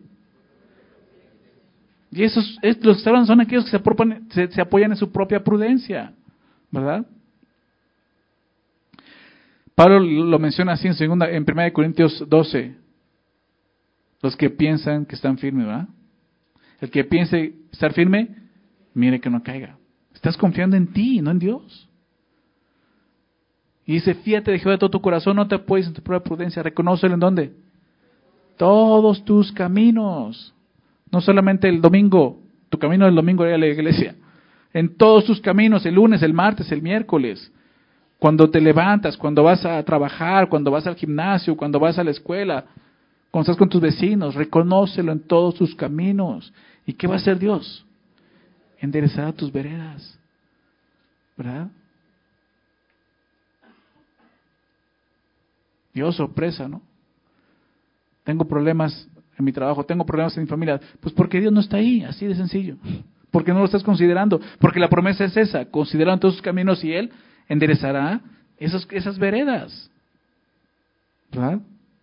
[SPEAKER 1] Y esos, estos, los que hablan son aquellos que se, proponen, se, se apoyan en su propia prudencia, ¿verdad? Pablo lo menciona así en segunda, en primera de Corintios doce. Los que piensan que están firmes, ¿verdad? El que piense estar firme, mire que no caiga. Estás confiando en ti, no en Dios. Y dice, fíjate de Jehová de todo tu corazón, no te apoyes en tu propia prudencia, reconócelo en dónde. Todos tus caminos. No solamente el domingo, tu camino del domingo ir a la iglesia. En todos tus caminos, el lunes, el martes, el miércoles. Cuando te levantas, cuando vas a trabajar, cuando vas al gimnasio, cuando vas a la escuela, cuando estás con tus vecinos, reconócelo en todos tus caminos. ¿Y qué va a hacer Dios? Enderezará tus veredas, ¿verdad? Dios, sorpresa, ¿no? Tengo problemas en mi trabajo, tengo problemas en mi familia. Pues porque Dios no está ahí, así de sencillo. Porque no lo estás considerando. Porque la promesa es esa, considerando todos sus caminos y Él enderezará esos, esas veredas, ¿verdad?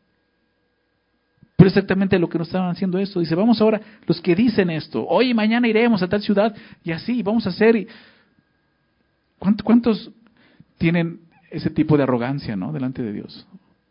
[SPEAKER 1] Pero exactamente lo que nos estaban haciendo esto. Dice, vamos ahora, los que dicen esto, hoy y mañana iremos a tal ciudad, y así, vamos a hacer. Y... ¿Cuántos, ¿Cuántos tienen ese tipo de arrogancia, ¿no? Delante de Dios?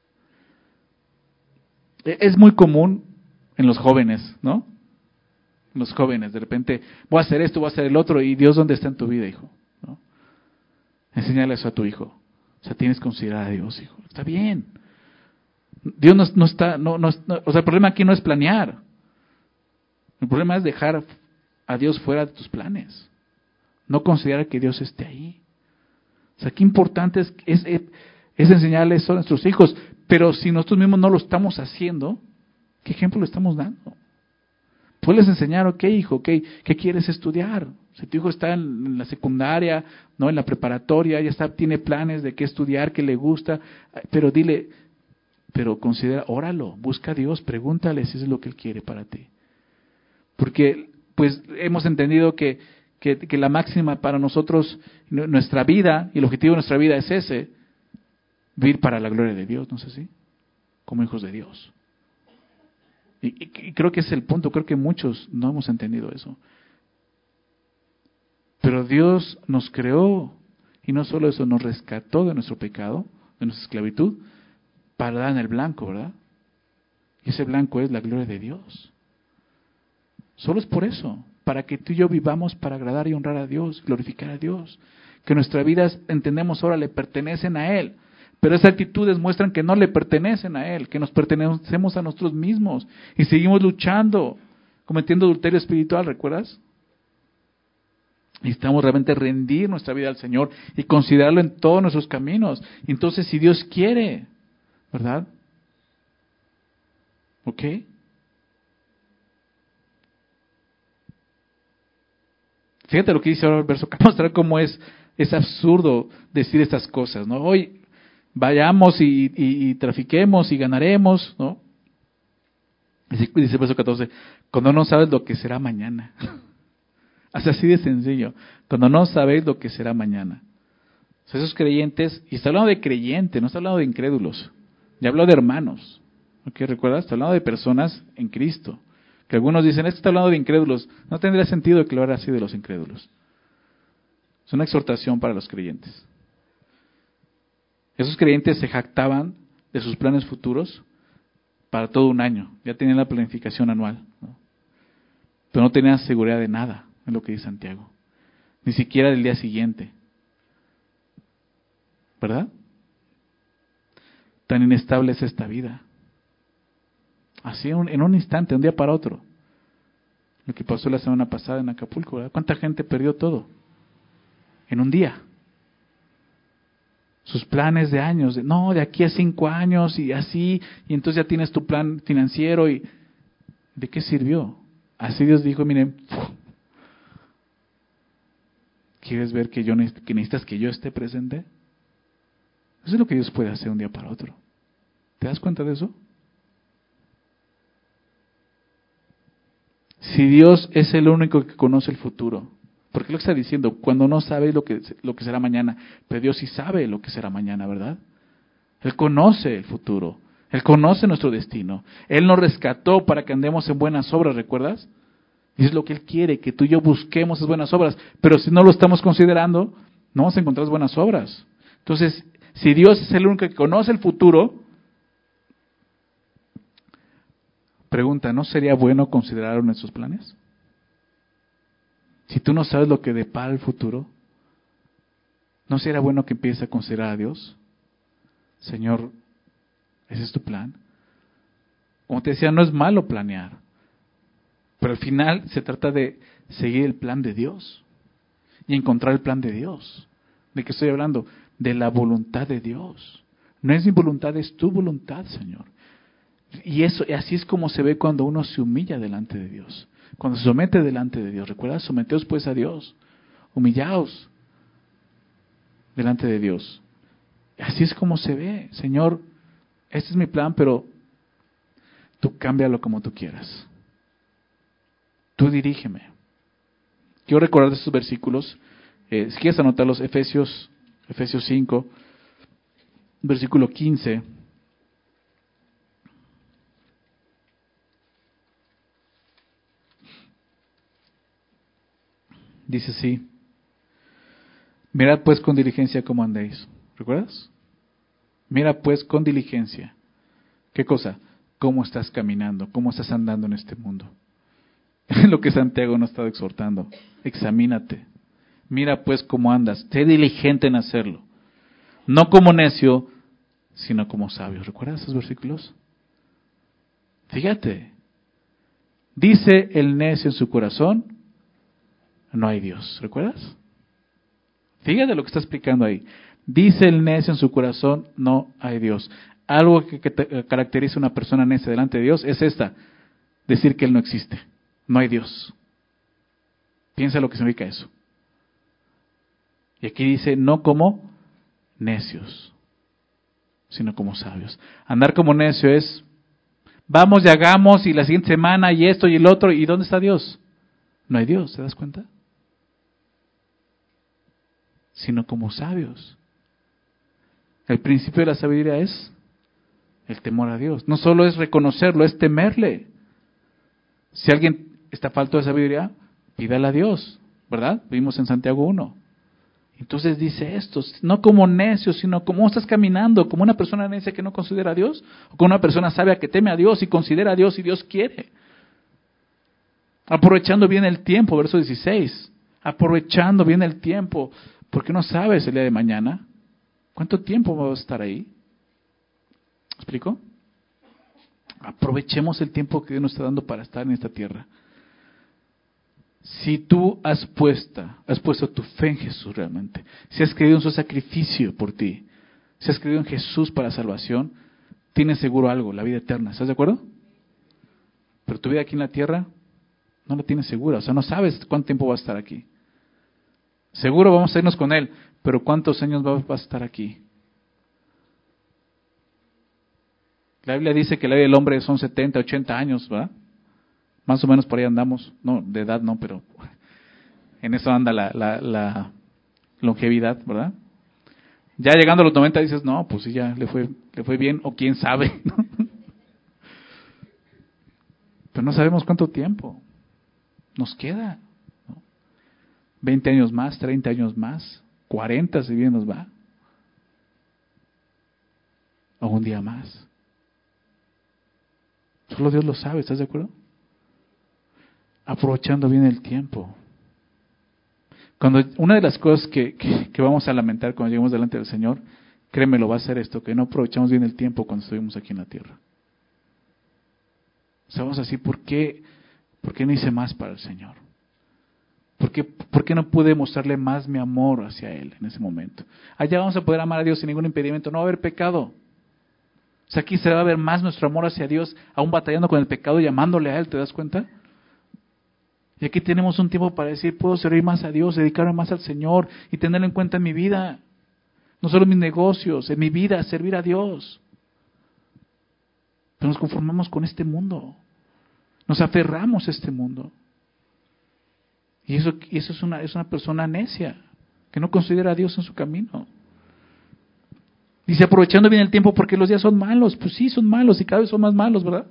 [SPEAKER 1] Es muy común en los jóvenes, ¿no? En los jóvenes, de repente, voy a hacer esto, voy a hacer el otro, y Dios, ¿dónde está en tu vida, hijo? ¿No? Enséñale eso a tu hijo. O sea, tienes que considerar a Dios, hijo. Está bien. Dios no, no está, no, no, no, o sea, el problema aquí no es planear. El problema es dejar a Dios fuera de tus planes. No considerar que Dios esté ahí. O sea, qué importante es, es, es enseñarle eso a nuestros hijos. Pero si nosotros mismos no lo estamos haciendo, ¿qué ejemplo le estamos dando? Puedes enseñar, ok, hijo, ok, ¿qué quieres estudiar? Si tu hijo está en la secundaria, no, en la preparatoria, ya está, tiene planes de qué estudiar, qué le gusta, pero dile, pero considera, óralo, busca a Dios, pregúntale si eso es lo que Él quiere para ti. Porque, pues, hemos entendido que, que, que la máxima para nosotros, nuestra vida, y el objetivo de nuestra vida es ese, vivir para la gloria de Dios, ¿no es así? Como hijos de Dios. Y, y, y creo que ese es el punto, creo que muchos no hemos entendido eso. Pero Dios nos creó, y no solo eso, nos rescató de nuestro pecado, de nuestra esclavitud, para dar en el blanco, ¿verdad? Y ese blanco es la gloria de Dios. Solo es por eso, para que tú y yo vivamos para agradar y honrar a Dios, glorificar a Dios. Que nuestras vidas, entendemos ahora, le pertenecen a Él. Pero esas actitudes muestran que no le pertenecen a Él, que nos pertenecemos a nosotros mismos. Y seguimos luchando, cometiendo adulterio espiritual, ¿recuerdas? Necesitamos realmente rendir nuestra vida al Señor y considerarlo en todos nuestros caminos. Entonces, si Dios quiere, ¿verdad? ¿Ok? Fíjate lo que dice ahora el verso, mostrar cómo es, es absurdo decir estas cosas, ¿no? Hoy vayamos y, y, y trafiquemos y ganaremos, ¿no? Dice, dice el verso catorce, cuando no sabes lo que será mañana. Es así de sencillo, cuando no sabéis lo que será mañana. O sea, esos creyentes, y está hablando de creyentes, no está hablando de incrédulos, ya habló de hermanos, ¿ok? ¿Recuerdas? Está hablando de personas en Cristo. Que algunos dicen, esto está hablando de incrédulos. No tendría sentido que lo hablara así de los incrédulos. Es una exhortación para los creyentes. Esos creyentes se jactaban de sus planes futuros para todo un año. Ya tenían la planificación anual, ¿no? Pero no tenían seguridad de nada, es lo que dice Santiago. Ni siquiera del día siguiente. ¿Verdad? Tan inestable es esta vida. Así en un instante, de un día para otro. Lo que pasó la semana pasada en Acapulco, ¿verdad? ¿Cuánta gente perdió todo? En un día. Sus planes de años, de, no, de aquí a cinco años y así, y entonces ya tienes tu plan financiero y ¿de qué sirvió? Así Dios dijo, miren, ¿quieres ver que yo que necesitas que yo esté presente? Eso es lo que Dios puede hacer un día para otro. ¿Te das cuenta de eso? Si Dios es el único que conoce el futuro, ¿por qué lo está diciendo? Cuando no sabe lo que, lo que será mañana, pero Dios sí sabe lo que será mañana, ¿verdad? Él conoce el futuro, Él conoce nuestro destino, Él nos rescató para que andemos en buenas obras, ¿recuerdas? Y es lo que Él quiere, que tú y yo busquemos esas buenas obras, pero si no lo estamos considerando, no vamos a encontrar las buenas obras. Entonces, si Dios es el único que conoce el futuro, pregunta, ¿no sería bueno considerar nuestros planes? Si tú no sabes lo que depara el futuro, ¿no sería bueno que empieces a considerar a Dios? Señor, ¿ese es tu plan? Como te decía, no es malo planear, pero al final se trata de seguir el plan de Dios y encontrar el plan de Dios. ¿De qué estoy hablando? De la voluntad de Dios. No es mi voluntad, es tu voluntad, Señor. Y eso, así es como se ve cuando uno se humilla delante de Dios. Cuando se somete delante de Dios. Recuerda, someteos pues a Dios. Humillaos delante de Dios. Así es como se ve. Señor, este es mi plan, pero tú cámbialo como tú quieras. Tú dirígeme. Quiero recordar estos versículos. Eh, si quieres anotarlos, Efesios, Efesios cinco, versículo quince. Dice así, mirad pues con diligencia cómo andéis. ¿Recuerdas? Mira pues con diligencia. ¿Qué cosa? ¿Cómo estás caminando? ¿Cómo estás andando en este mundo? Es lo que Santiago nos está exhortando. Examínate. Mira pues cómo andas. Sé diligente en hacerlo. No como necio, sino como sabio. ¿Recuerdas esos versículos? Fíjate. Dice el necio en su corazón, no hay Dios. ¿Recuerdas? Fíjate lo que está explicando ahí. Dice el necio en su corazón, no hay Dios. Algo que, que te, caracteriza a una persona necia delante de Dios es esta, decir que Él no existe. No hay Dios. Piensa lo que significa eso. Y aquí dice, no como necios, sino como sabios. Andar como necio es, vamos y hagamos y la siguiente semana y esto y el otro. ¿Y dónde está Dios? No hay Dios, ¿te das cuenta? Sino como sabios. El principio de la sabiduría es el temor a Dios. No solo es reconocerlo, es temerle. Si alguien está falto de sabiduría, pídale a Dios, ¿verdad? Vimos en Santiago uno. Entonces dice esto, no como necio, sino como estás caminando, como una persona necia que no considera a Dios, o como una persona sabia que teme a Dios y considera a Dios y Dios quiere. Aprovechando bien el tiempo, verso dieciséis. Aprovechando bien el tiempo, porque no sabes el día de mañana cuánto tiempo vamos a estar ahí. ¿Me explico? Aprovechemos el tiempo que Dios nos está dando para estar en esta tierra. Si tú has puesto, has puesto tu fe en Jesús realmente, si has creído en su sacrificio por ti, si has creído en Jesús para salvación, tienes seguro algo, la vida eterna. ¿Estás de acuerdo? Pero tu vida aquí en la tierra no la tienes segura, o sea, no sabes cuánto tiempo va a estar aquí. Seguro vamos a irnos con Él, pero ¿cuántos años va a estar aquí? La Biblia dice que la vida del hombre son setenta, ochenta años, ¿verdad? Más o menos por ahí andamos. No, de edad no, pero en eso anda la, la, la longevidad, ¿verdad? Ya llegando a los noventa dices, no, pues sí, ya le fue, le fue bien, o quién sabe, ¿no? Pero no sabemos cuánto tiempo nos queda, ¿no? veinte años más, treinta años más, cuarenta si bien nos va. O un día más. Solo Dios lo sabe, ¿estás de acuerdo? Aprovechando bien el tiempo. Cuando una de las cosas que, que, que vamos a lamentar cuando lleguemos delante del Señor, créeme, lo va a ser esto, que no aprovechamos bien el tiempo cuando estuvimos aquí en la tierra. Sabemos así, ¿por qué, ¿por qué no hice más para el Señor? ¿Por qué, ¿Por qué no pude mostrarle más mi amor hacia Él en ese momento? Allá vamos a poder amar a Dios sin ningún impedimento, no va a haber pecado. O sea, aquí se va a ver más nuestro amor hacia Dios, aún batallando con el pecado y amándole a Él, ¿te das cuenta? Y aquí tenemos un tiempo para decir, puedo servir más a Dios, dedicarme más al Señor y tenerlo en cuenta en mi vida. No solo en mis negocios, en mi vida, servir a Dios. Pero nos conformamos con este mundo. Nos aferramos a este mundo. Y eso, y eso es, una, es una persona necia, que no considera a Dios en su camino. Dice, aprovechando bien el tiempo porque los días son malos. Pues sí, son malos y cada vez son más malos, ¿verdad?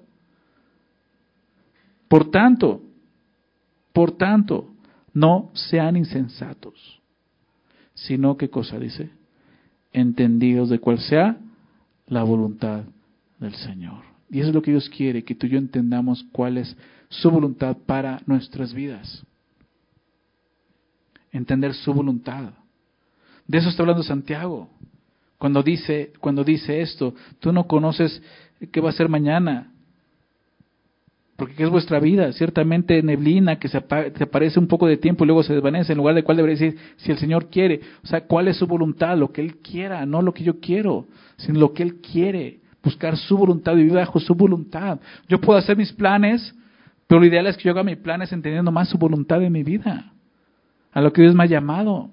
[SPEAKER 1] Por tanto, por tanto, no sean insensatos, sino, ¿qué cosa dice? Entendidos de cuál sea la voluntad del Señor. Y eso es lo que Dios quiere, que tú y yo entendamos cuál es su voluntad para nuestras vidas. Entender su voluntad. De eso está hablando Santiago. Cuando dice, cuando dice esto, tú no conoces qué va a ser mañana. Porque ¿qué es vuestra vida? Ciertamente neblina que se, apa- que aparece un poco de tiempo y luego se desvanece, en lugar de cuál debería decir, si el Señor quiere. O sea, ¿cuál es su voluntad? Lo que Él quiera, no lo que yo quiero, sino lo que Él quiere. Buscar su voluntad y vivir bajo su voluntad. Yo puedo hacer mis planes, pero lo ideal es que yo haga mis planes entendiendo más su voluntad en mi vida. A lo que Dios me ha llamado.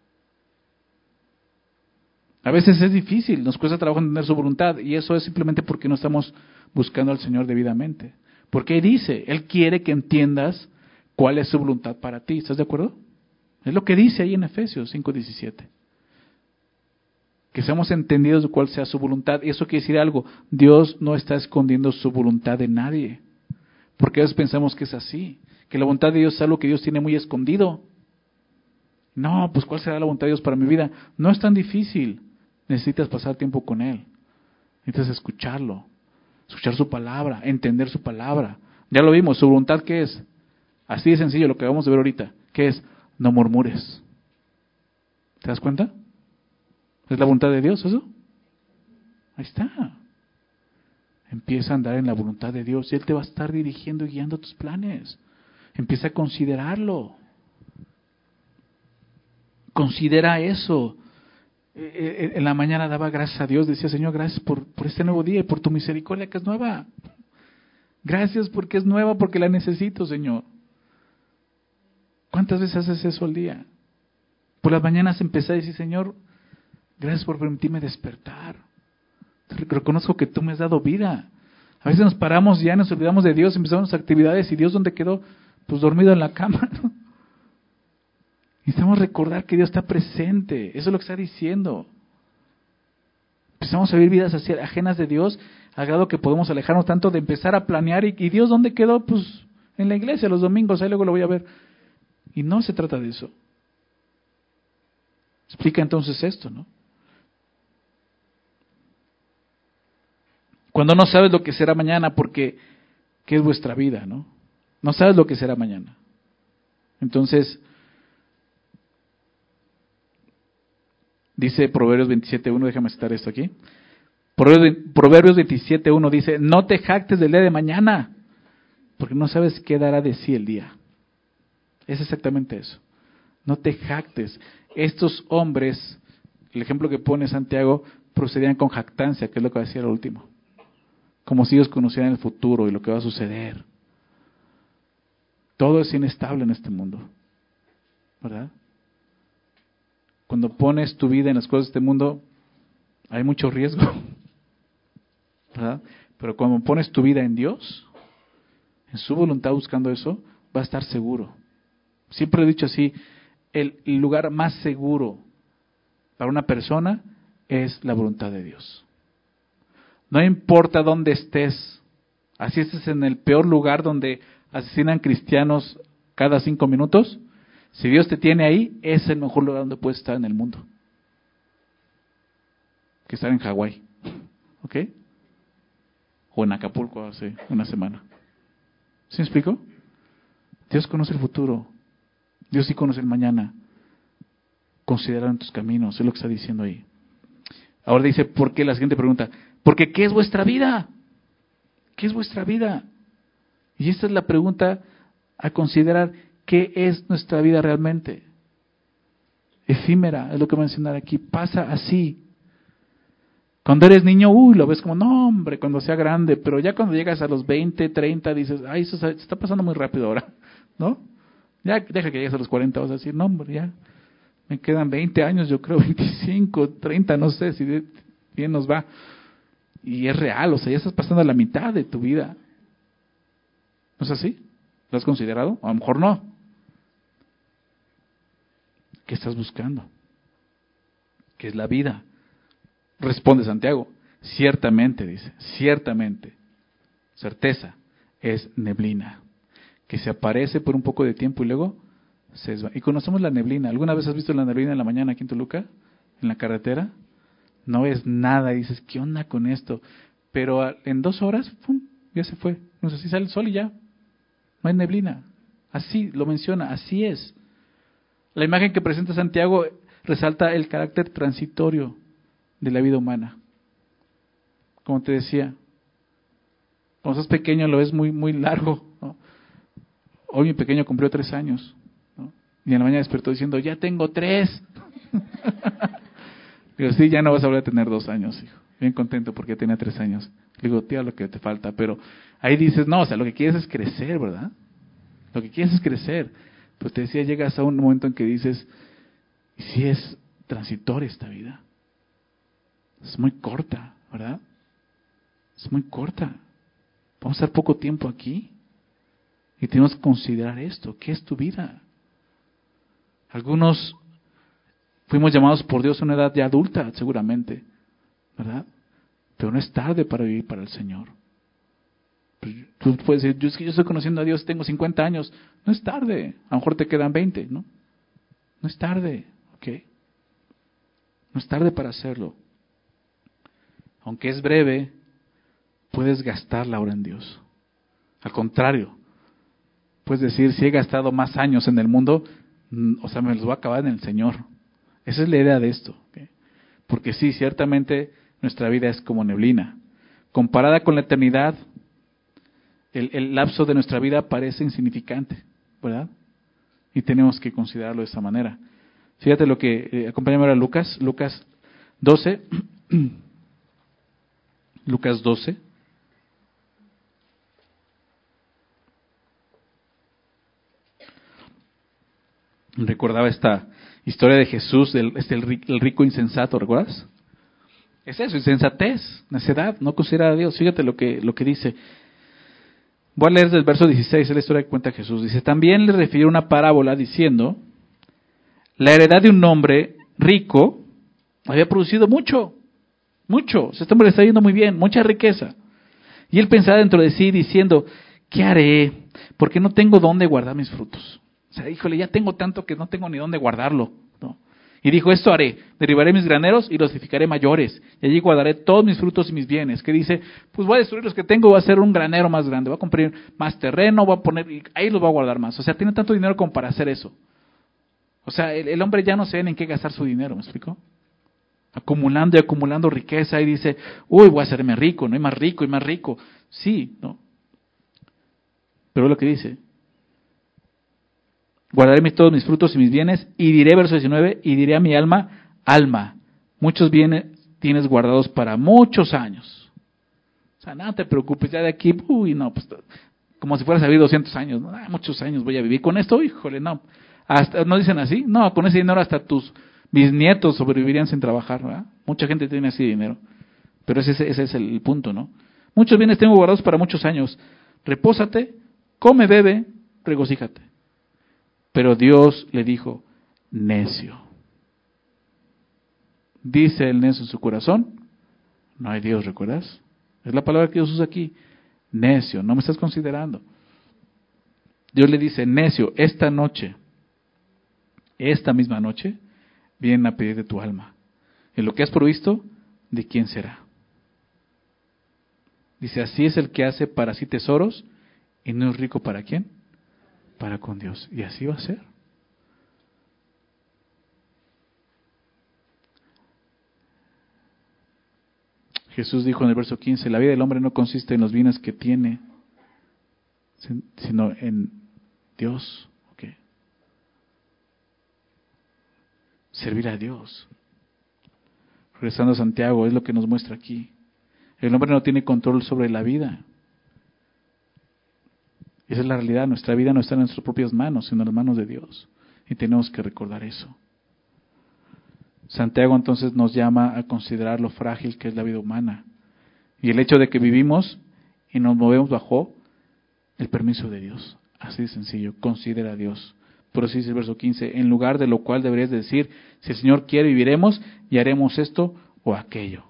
[SPEAKER 1] A veces es difícil, nos cuesta trabajo entender su voluntad, y eso es simplemente porque no estamos buscando al Señor debidamente. Porque dice, Él quiere que entiendas cuál es su voluntad para ti. ¿Estás de acuerdo? Es lo que dice ahí en Efesios cinco diecisiete. Que seamos entendidos de cuál sea su voluntad. Y eso quiere decir algo. Dios no está escondiendo su voluntad de nadie. Porque a veces pensamos que es así. Que la voluntad de Dios es algo que Dios tiene muy escondido. No, pues ¿cuál será la voluntad de Dios para mi vida? No es tan difícil. Necesitas pasar tiempo con Él. Necesitas escucharlo. Escuchar su palabra, entender su palabra. Ya lo vimos, su voluntad, ¿qué es? Así de sencillo, lo que vamos a ver ahorita. ¿Qué es? No murmures. ¿Te das cuenta? ¿Es la voluntad de Dios eso? Ahí está. Empieza a andar en la voluntad de Dios y Él te va a estar dirigiendo y guiando tus planes. Empieza a considerarlo. Considera eso. En la mañana daba gracias a Dios, decía, Señor, gracias por, por este nuevo día y por tu misericordia que es nueva. Gracias porque es nueva, porque la necesito, Señor. ¿Cuántas veces haces eso al día? Por las mañanas empecé a decir, Señor, gracias por permitirme despertar. Reconozco que tú me has dado vida. A veces nos paramos ya, nos olvidamos de Dios, empezamos las actividades y Dios, ¿dónde quedó? Pues dormido en la cama, ¿no? Necesitamos recordar que Dios está presente. Eso es lo que está diciendo. Empezamos a vivir vidas ajenas de Dios, al grado que podemos alejarnos tanto de empezar a planear. ¿Y, y Dios dónde quedó? Pues en la iglesia los domingos, ahí luego lo voy a ver. Y no se trata de eso. Explica entonces esto, ¿no? Cuando no sabes lo que será mañana, porque ¿qué es vuestra vida, no? No sabes lo que será mañana. Entonces, dice Proverbios veintisiete uno, déjame citar esto aquí. Proverbios veintisiete uno dice, no te jactes del día de mañana, porque no sabes qué dará de sí el día. Es exactamente eso. No te jactes. Estos hombres, el ejemplo que pone Santiago, procedían con jactancia, que es lo que decía el último. Como si ellos conocieran el futuro y lo que va a suceder. Todo es inestable en este mundo, ¿verdad? Cuando pones tu vida en las cosas de este mundo, hay mucho riesgo, ¿verdad? Pero cuando pones tu vida en Dios, en su voluntad buscando eso, va a estar seguro. Siempre he dicho así, el lugar más seguro para una persona es la voluntad de Dios. No importa dónde estés, así estés en el peor lugar donde asesinan cristianos cada cinco minutos, si Dios te tiene ahí, es el mejor lugar donde puedes estar en el mundo. Que estar en Hawái, ¿ok? O en Acapulco hace una semana. ¿Sí me explico? Dios conoce el futuro. Dios sí conoce el mañana. Considera en tus caminos, es lo que está diciendo ahí. Ahora dice, ¿por qué? La siguiente pregunta, porque ¿qué es vuestra vida? ¿Qué es vuestra vida? Y esta es la pregunta a considerar, ¿qué es nuestra vida realmente? Efímera, es lo que voy a mencionar aquí, pasa así. Cuando eres niño, uy, lo ves como, no hombre, cuando sea grande, pero ya cuando llegas a los veinte, treinta, dices, ay, eso se está pasando muy rápido ahora, ¿no? Ya deja que llegues a los cuarenta, vas a decir, no hombre, ya me quedan veinte años, yo creo, veinticinco, treinta, no sé si bien nos va. Y es real, o sea, ya estás pasando la mitad de tu vida. ¿No es así? ¿Lo has considerado? A lo mejor no. ¿Qué estás buscando? ¿Qué es la vida? Responde Santiago, ciertamente, dice, ciertamente, certeza, es neblina, que se aparece por un poco de tiempo y luego se desvanece. Y conocemos la neblina. ¿Alguna vez has visto la neblina en la mañana aquí en Toluca? En la carretera. No ves nada y dices, ¿qué onda con esto? Pero en dos horas, ¡pum!, ya se fue. No sé si sale el sol y ya. No hay neblina. Así lo menciona, así es. La imagen que presenta Santiago resalta el carácter transitorio de la vida humana. Como te decía, cuando estás pequeño lo ves muy, muy largo, ¿no? Hoy mi pequeño cumplió tres años, ¿no? Y en la mañana despertó diciendo, ya tengo tres. Digo, sí, ya no vas a volver a tener dos años, hijo. Bien contento porque tenía tres años. Le digo, tía, lo que te falta. Pero ahí dices, no, o sea, lo que quieres es crecer, ¿verdad? Lo que quieres es crecer. Pues te decía, llegas a un momento en que dices, ¿y si es transitoria esta vida? Es muy corta, ¿verdad? Es muy corta. Vamos a estar poco tiempo aquí. Y tenemos que considerar esto. ¿Qué es tu vida? Algunos fuimos llamados por Dios a una edad ya adulta, seguramente, ¿verdad? Pero no es tarde para vivir para el Señor. Pues tú puedes decir, yo, es que yo estoy conociendo a Dios, tengo cincuenta años. No es tarde. A lo mejor te quedan veinte, ¿no? No es tarde, ¿ok? No es tarde para hacerlo. Aunque es breve, puedes gastarla ahora en Dios. Al contrario, puedes decir, si he gastado más años en el mundo, o sea, me los voy a acabar en el Señor. Esa es la idea de esto. ¿Okay? Porque sí, ciertamente nuestra vida es como neblina. Comparada con la eternidad, el, el lapso de nuestra vida parece insignificante, ¿verdad? Y tenemos que considerarlo de esa manera. Fíjate lo que, eh, acompáñame ahora a Lucas, Lucas doce. Lucas doce. Recordaba esta historia de Jesús, del, es el, el rico insensato, ¿recuerdas? Es eso, insensatez, necedad, no considerar a Dios. Fíjate lo que, lo que dice. Voy a leer desde el verso dieciséis, es la historia que cuenta Jesús. Dice, también le refirió una parábola diciendo, la heredad de un hombre rico había producido mucho, mucho. Este hombre le está yendo muy bien, mucha riqueza. Y él pensaba dentro de sí diciendo, ¿qué haré? Porque no tengo dónde guardar mis frutos. O sea, híjole, ya tengo tanto que no tengo ni dónde guardarlo, ¿no? Y dijo, esto haré, derribaré mis graneros y los edificaré mayores, y allí guardaré todos mis frutos y mis bienes. Que dice, pues voy a destruir los que tengo, voy a hacer un granero más grande, voy a comprar más terreno, voy a poner, y ahí los voy a guardar más. O sea, tiene tanto dinero como para hacer eso. O sea, el, el hombre ya no sabe en qué gastar su dinero, ¿me explico? Acumulando y acumulando riqueza, y dice, uy, voy a hacerme rico, no hay más rico y más rico. Sí, ¿no? Pero lo que dice, guardaré mis, todos mis frutos y mis bienes, y diré, verso diecinueve, y diré a mi alma, alma, muchos bienes tienes guardados para muchos años. O sea, no te preocupes, ya de aquí, uy, no, pues, como si fueras a vivir doscientos años, ¿no? Ah, muchos años voy a vivir con esto, híjole, no. Hasta, ¿no dicen así? No, con ese dinero hasta tus bisnietos sobrevivirían sin trabajar, ¿verdad? Mucha gente tiene así dinero. Pero ese, ese es el punto, ¿no? Muchos bienes tengo guardados para muchos años. Repósate, come, bebe, regocíjate. Pero Dios le dijo, necio. Dice el necio en su corazón, no hay Dios, ¿recuerdas? Es la palabra que Dios usa aquí. Necio, no me estás considerando. Dios le dice, necio, esta noche, esta misma noche, vienen a pedir de tu alma. En lo que has provisto, ¿de quién será? Dice, así es el que hace para sí tesoros y no es rico ¿para quién? Para con Dios. Y así va a ser. Jesús dijo en el verso quince, la vida del hombre no consiste en los bienes que tiene, sino en Dios. ¿Okay? Servir a Dios. Regresando a Santiago, es lo que nos muestra aquí. El hombre no tiene control sobre la vida. Esa es la realidad. Nuestra vida no está en nuestras propias manos, sino en las manos de Dios. Y tenemos que recordar eso. Santiago entonces nos llama a considerar lo frágil que es la vida humana. Y el hecho de que vivimos y nos movemos bajo el permiso de Dios. Así de sencillo. Considera a Dios. Por eso dice el verso quince, en lugar de lo cual deberías decir, si el Señor quiere viviremos y haremos esto o aquello.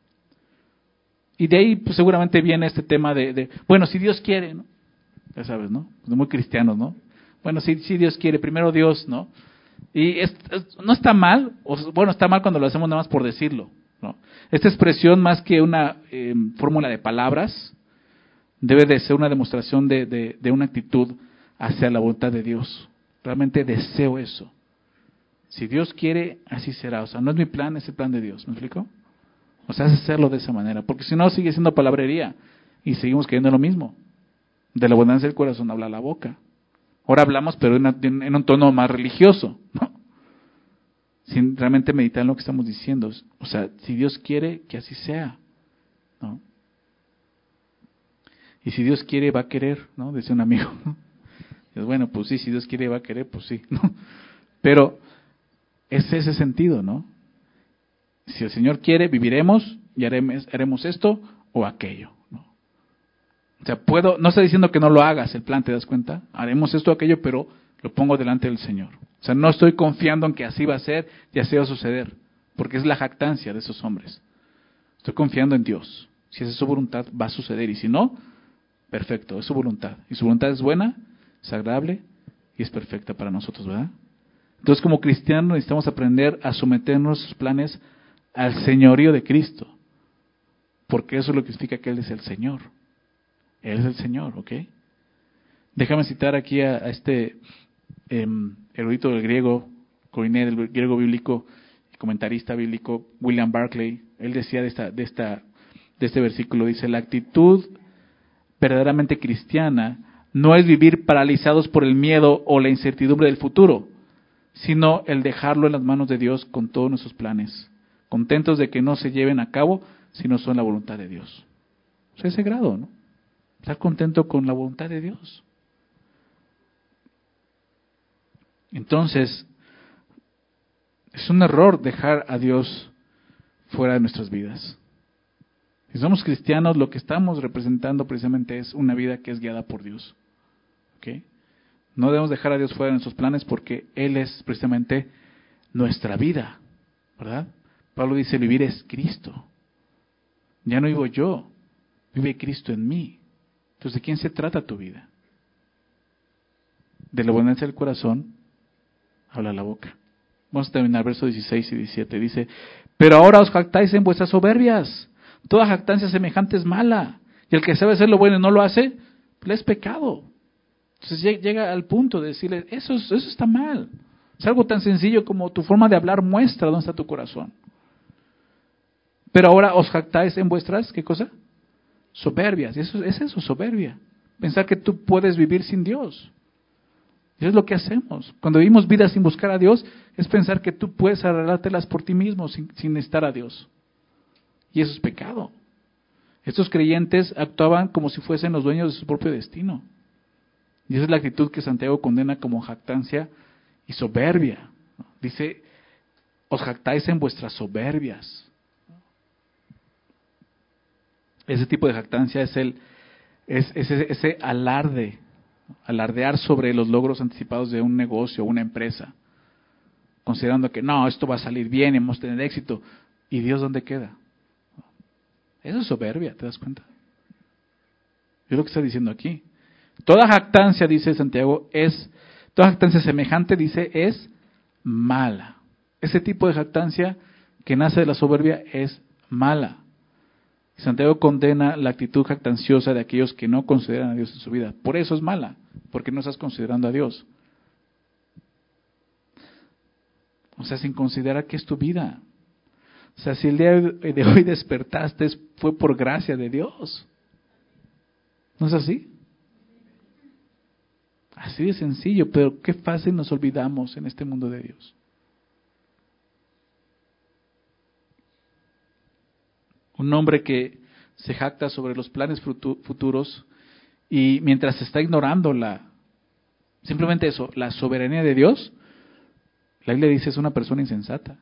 [SPEAKER 1] Y de ahí pues, seguramente viene este tema de, de, bueno, si Dios quiere, ¿no? Ya sabes, ¿no? Muy cristianos, ¿no? Bueno, si, si Dios quiere, primero Dios, ¿no? Y es, es, no está mal, o, bueno, está mal cuando lo hacemos nada más por decirlo, ¿no? Esta expresión, más que una eh, fórmula de palabras, debe de ser una demostración de, de, de una actitud hacia la voluntad de Dios. Realmente deseo eso. Si Dios quiere, así será. O sea, no es mi plan, es el plan de Dios. ¿Me explico? O sea, es hacerlo de esa manera. Porque si no, sigue siendo palabrería. Y seguimos cayendo en lo mismo. De la abundancia del corazón habla la boca. Ahora hablamos, pero en, una, en un tono más religioso, ¿no? Sin realmente meditar en lo que estamos diciendo. O sea, si Dios quiere, que así sea, ¿no? Y si Dios quiere, va a querer, ¿no? Dice un amigo, ¿no? Y es, bueno, pues sí, si Dios quiere, va a querer, pues sí, ¿no? Pero es ese sentido, ¿no? Si el Señor quiere, viviremos y haremos, haremos esto o aquello, ¿no? O sea, puedo, no está diciendo que no lo hagas el plan, ¿te das cuenta? Haremos esto o aquello, pero lo pongo delante del Señor. O sea, no estoy confiando en que así va a ser y así va a suceder, porque es la jactancia de esos hombres. Estoy confiando en Dios. Si esa es su voluntad, va a suceder. Y si no, perfecto, es su voluntad. Y su voluntad es buena, es agradable y es perfecta para nosotros, ¿verdad? Entonces, como cristianos necesitamos aprender a someter nuestros planes al señorío de Cristo, porque eso es lo que significa que Él es el Señor. Él es el Señor, ¿ok? Déjame citar aquí a, a este eh, erudito del griego, coiné del griego bíblico, comentarista bíblico, William Barclay. Él decía de esta, de esta, de este versículo, dice, la actitud verdaderamente cristiana no es vivir paralizados por el miedo o la incertidumbre del futuro, sino el dejarlo en las manos de Dios con todos nuestros planes, contentos de que no se lleven a cabo si no son la voluntad de Dios. O sea, ese grado, ¿no? Estar contento con la voluntad de Dios. Entonces, es un error dejar a Dios fuera de nuestras vidas. Si somos cristianos, lo que estamos representando precisamente es una vida que es guiada por Dios. ¿Okay? No debemos dejar a Dios fuera de nuestros planes porque Él es precisamente nuestra vida, ¿verdad? Pablo dice, vivir es Cristo. Ya no vivo yo, vive Cristo en mí. Entonces, ¿de quién se trata tu vida? De la abundancia del corazón habla la boca. Vamos a terminar versos dieciséis y diecisiete. Dice, pero ahora os jactáis en vuestras soberbias. Toda jactancia semejante es mala. Y el que sabe hacer lo bueno y no lo hace, le es pecado. Entonces llega al punto de decirle, eso, es, eso está mal. Es algo tan sencillo como tu forma de hablar muestra dónde está tu corazón. Pero ahora os jactáis en vuestras, ¿qué cosa? Soberbias. Eso, es eso, soberbia. Pensar que tú puedes vivir sin Dios. Eso es lo que hacemos. Cuando vivimos vidas sin buscar a Dios, es pensar que tú puedes arreglártelas por ti mismo sin, sin necesitar a Dios. Y eso es pecado. Estos creyentes actuaban como si fuesen los dueños de su propio destino. Y esa es la actitud que Santiago condena como jactancia y soberbia. Dice, os jactáis en vuestras soberbias. Ese tipo de jactancia es el es, es ese, ese alarde, alardear sobre los logros anticipados de un negocio o una empresa, considerando que no, esto va a salir bien y vamos a tener éxito. ¿Y Dios dónde queda? Eso es soberbia, ¿te das cuenta? Es lo que está diciendo aquí. Toda jactancia, dice Santiago, es, toda jactancia semejante, dice, es mala. Ese tipo de jactancia que nace de la soberbia es mala. Santiago condena la actitud jactanciosa de aquellos que no consideran a Dios en su vida. Por eso es mala, porque no estás considerando a Dios. O sea, sin considerar que es tu vida. O sea, si el día de hoy despertaste, fue por gracia de Dios. ¿No es así? Así de sencillo, pero qué fácil nos olvidamos en este mundo de Dios. Un hombre que se jacta sobre los planes futuros y mientras está ignorando la, simplemente eso, la soberanía de Dios, la Biblia dice es una persona insensata.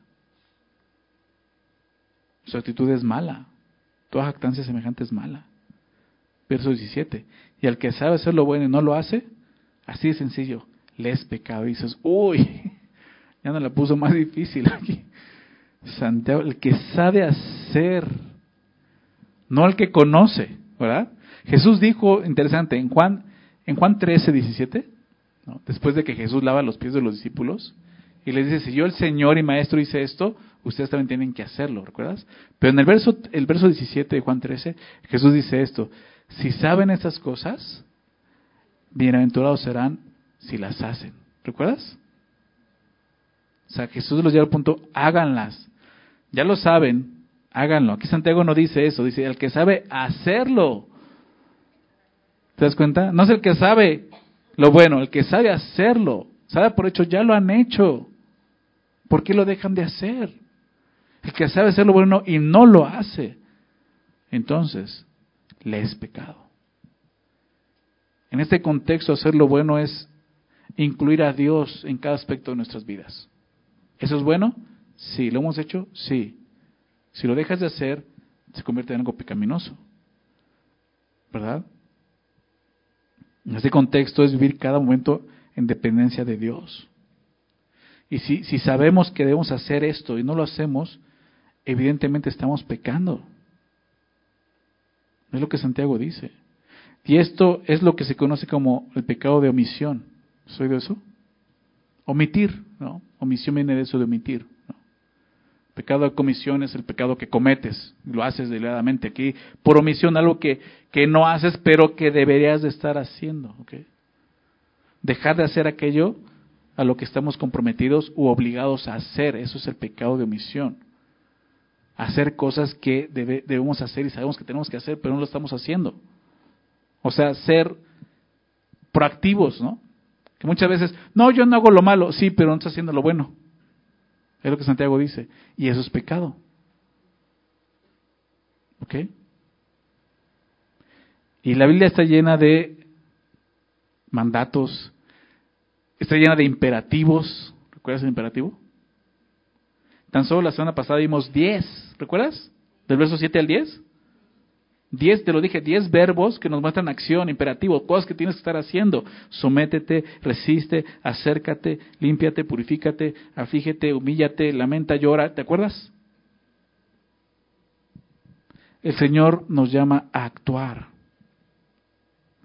[SPEAKER 1] Su actitud es mala. Toda jactancia semejante es mala. Verso diecisiete. Y al que sabe hacer lo bueno y no lo hace, así de sencillo, le es pecado. Y dices, uy, ya no la puso más difícil aquí. Santiago, el que sabe hacer, no el que conoce, ¿verdad? Jesús dijo, interesante, en Juan, en Juan trece, diecisiete, ¿no? Después de que Jesús lava los pies de los discípulos, y les dice, si yo el Señor y Maestro hice esto, ustedes también tienen que hacerlo, ¿recuerdas? Pero en el verso, el verso diecisiete de Juan trece, Jesús dice esto, si saben estas cosas, bienaventurados serán si las hacen. ¿Recuerdas? O sea, Jesús los lleva al punto, háganlas. Ya lo saben, háganlo. Aquí Santiago no dice eso, dice, el que sabe hacerlo. ¿Te das cuenta? No es el que sabe lo bueno, el que sabe hacerlo. Sabe por hecho, ya lo han hecho. ¿Por qué lo dejan de hacer? El que sabe hacer lo bueno y no lo hace, entonces, le es pecado. En este contexto, hacer lo bueno es incluir a Dios en cada aspecto de nuestras vidas. ¿Eso es bueno? Sí. ¿Lo hemos hecho? Sí. Si lo dejas de hacer, se convierte en algo pecaminoso. ¿Verdad? En este contexto es vivir cada momento en dependencia de Dios. Y si, si sabemos que debemos hacer esto y no lo hacemos, evidentemente estamos pecando. Es lo que Santiago dice. Y esto es lo que se conoce como el pecado de omisión. ¿Has oído eso? Omitir, ¿no? Omisión viene de eso de omitir, ¿no? Pecado de comisión es el pecado que cometes, lo haces deliberadamente. Aquí, por omisión, algo que, que no haces, pero que deberías de estar haciendo, ¿ok? Dejar de hacer aquello a lo que estamos comprometidos u obligados a hacer, eso es el pecado de omisión. Hacer cosas que debe, debemos hacer y sabemos que tenemos que hacer, pero no lo estamos haciendo. O sea, ser proactivos, ¿no? Que muchas veces, no, yo no hago lo malo, sí, pero no estás haciendo lo bueno. Es lo que Santiago dice. Y eso es pecado. ¿Ok? Y la Biblia está llena de mandatos, está llena de imperativos. ¿Recuerdas el imperativo? Tan solo la semana pasada vimos diez, ¿recuerdas? Del verso siete al diez. diez, te lo dije, diez verbos que nos muestran acción, imperativo, cosas que tienes que estar haciendo. Sométete, resiste, acércate, límpiate, purifícate, aflígete, humíllate, lamenta, llora. ¿Te acuerdas? El Señor nos llama a actuar.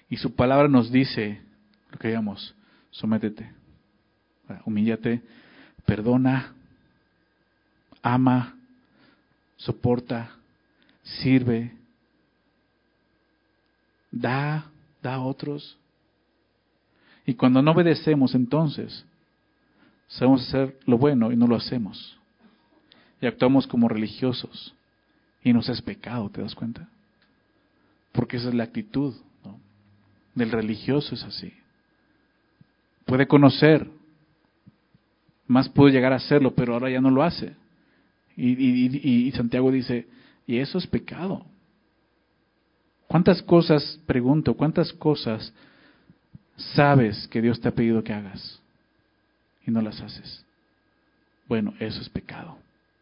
[SPEAKER 1] Y su palabra nos dice lo que digamos, sométete, humíllate, perdona, ama, soporta, sirve, da, da a otros. Y cuando no obedecemos, entonces, sabemos hacer lo bueno y no lo hacemos. Y actuamos como religiosos. Y nos es pecado, ¿te das cuenta? Porque esa es la actitud, ¿no? Del religioso, es así. Puede conocer, más puede llegar a hacerlo, pero ahora ya no lo hace. Y, y, y, y Santiago dice, y eso es pecado. ¿Cuántas cosas, pregunto, cuántas cosas sabes que Dios te ha pedido que hagas y no las haces? Bueno, eso es pecado.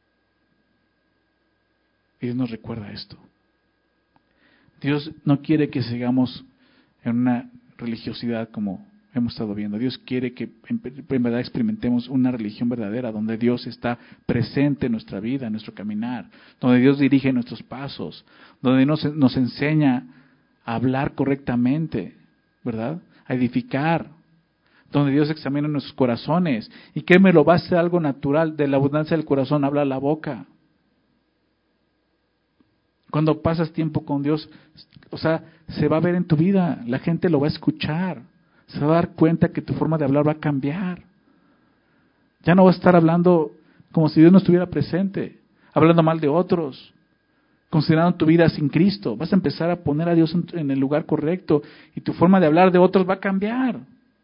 [SPEAKER 1] Y Dios nos recuerda esto. Dios no quiere que sigamos en una religiosidad como hemos estado viendo. Dios quiere que en, en verdad experimentemos una religión verdadera, donde Dios está presente en nuestra vida, en nuestro caminar, donde Dios dirige nuestros pasos, donde nos, nos enseña a hablar correctamente, ¿verdad? A edificar, donde Dios examina nuestros corazones. Y que me lo va a hacer algo natural, de la abundancia del corazón habla la boca. Cuando pasas tiempo con Dios, o sea, se va a ver en tu vida, la gente lo va a escuchar, se va a dar cuenta que tu forma de hablar va a cambiar. Ya no vas a estar hablando como si Dios no estuviera presente, hablando mal de otros, considerando tu vida sin Cristo. Vas a empezar a poner a Dios en, en el lugar correcto y tu forma de hablar de otros va a cambiar.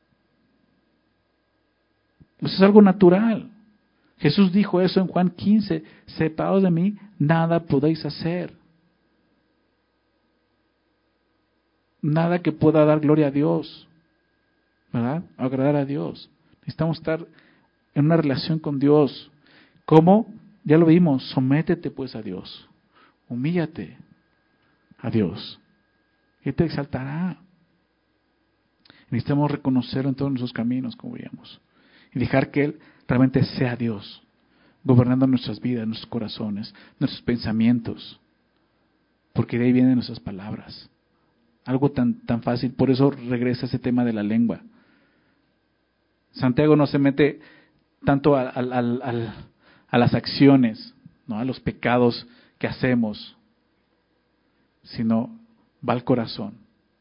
[SPEAKER 1] Eso es algo natural. Jesús dijo eso en Juan quince, separados de mí, nada podéis hacer. Nada que pueda dar gloria a Dios, ¿verdad? Agradar a Dios. Necesitamos estar en una relación con Dios. ¿Cómo? Ya lo vimos, sométete pues a Dios. Humíllate a Dios. Él te exaltará. Necesitamos reconocerlo en todos nuestros caminos, como veíamos. Y dejar que Él realmente sea Dios, gobernando nuestras vidas, nuestros corazones, nuestros pensamientos. Porque de ahí vienen nuestras palabras. Algo tan, tan fácil, por eso regresa ese tema de la lengua. Santiago no se mete tanto a, a, a, a las acciones, ¿no? A los pecados que hacemos, sino va al corazón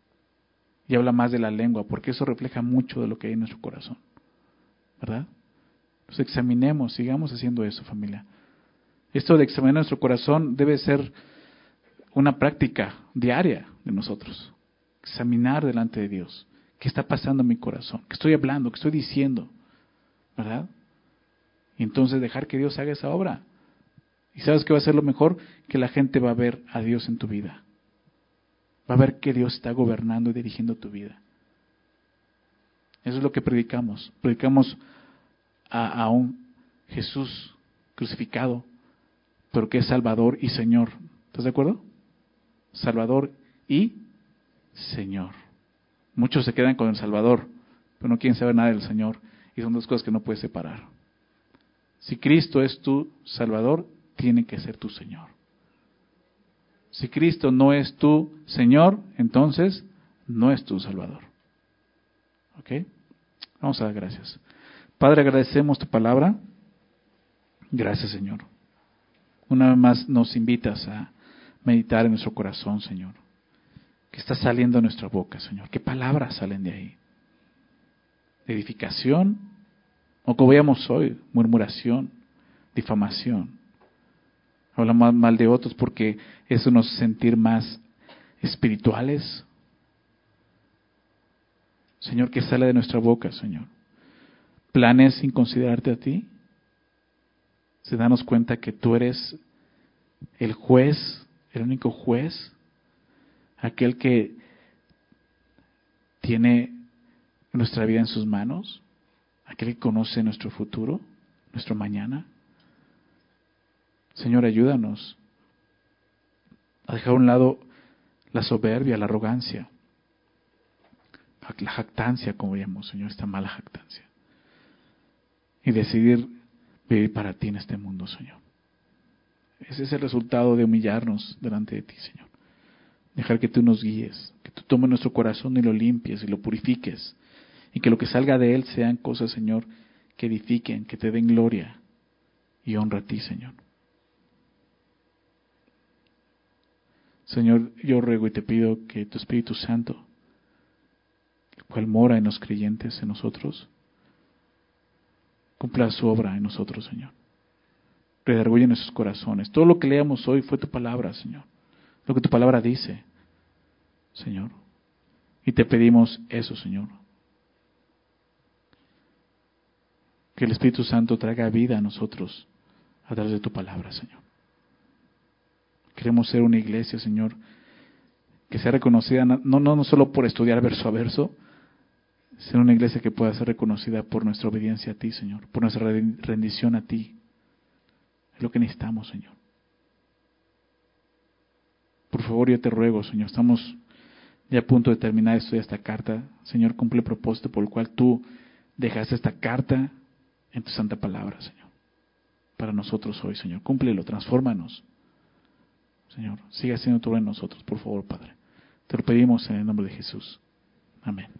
[SPEAKER 1] y habla más de la lengua, porque eso refleja mucho de lo que hay en nuestro corazón, ¿verdad? Pues examinemos, sigamos haciendo eso, familia. Esto de examinar nuestro corazón debe ser una práctica diaria de nosotros. Examinar delante de Dios. ¿Qué está pasando en mi corazón? ¿Qué estoy hablando? ¿Qué estoy diciendo? ¿Verdad? Y entonces dejar que Dios haga esa obra. ¿Y sabes qué va a ser lo mejor? Que la gente va a ver a Dios en tu vida. Va a ver que Dios está gobernando y dirigiendo tu vida. Eso es lo que predicamos. Predicamos a, a un Jesús crucificado, pero que es Salvador y Señor. ¿Estás de acuerdo? Salvador y Señor. Muchos se quedan con el Salvador, pero no quieren saber nada del Señor. Y son dos cosas que no puedes separar. Si Cristo es tu Salvador, tiene que ser tu Señor. Si Cristo no es tu Señor, entonces no es tu Salvador. ¿Ok? Vamos a dar gracias. Padre, agradecemos tu palabra. Gracias, Señor. Una vez más nos invitas a meditar en nuestro corazón, Señor. ¿Qué está saliendo de nuestra boca, Señor? ¿Qué palabras salen de ahí? ¿Edificación? O como veíamos hoy, murmuración, difamación. Hablamos mal de otros porque eso nos hace sentir más espirituales. Señor, ¿qué sale de nuestra boca, Señor? ¿Planes sin considerarte a ti? ¿Se danos cuenta que tú eres el juez, el único juez? Aquel que tiene nuestra vida en sus manos, aquel que conoce nuestro futuro, nuestro mañana. Señor, ayúdanos a dejar a un lado la soberbia, la arrogancia, la jactancia, como veíamos, Señor, esta mala jactancia, y decidir vivir para ti en este mundo, Señor. Ese es el resultado de humillarnos delante de ti, Señor. Dejar que tú nos guíes, que tú tomes nuestro corazón y lo limpies y lo purifiques. Y que lo que salga de él sean cosas, Señor, que edifiquen, que te den gloria y honra a ti, Señor. Señor, yo ruego y te pido que tu Espíritu Santo, el cual mora en los creyentes, en nosotros, cumpla su obra en nosotros, Señor. Redarguye en nuestros corazones. Todo lo que leamos hoy fue tu palabra, Señor. Lo que tu palabra dice, Señor. Y te pedimos eso, Señor. Que el Espíritu Santo traiga vida a nosotros a través de tu palabra, Señor. Queremos ser una iglesia, Señor, que sea reconocida no, no, no solo por estudiar verso a verso, ser una iglesia que pueda ser reconocida por nuestra obediencia a ti, Señor, por nuestra rendición a ti. Es lo que necesitamos, Señor. Por favor, yo te ruego, Señor, estamos ya a punto de terminar de estudiar esta carta. Señor, cumple el propósito por el cual tú dejaste esta carta en tu santa palabra, Señor. Para nosotros hoy, Señor. Cúmplelo, transfórmanos. Señor, siga siendo tú en nosotros, por favor, Padre. Te lo pedimos en el nombre de Jesús. Amén.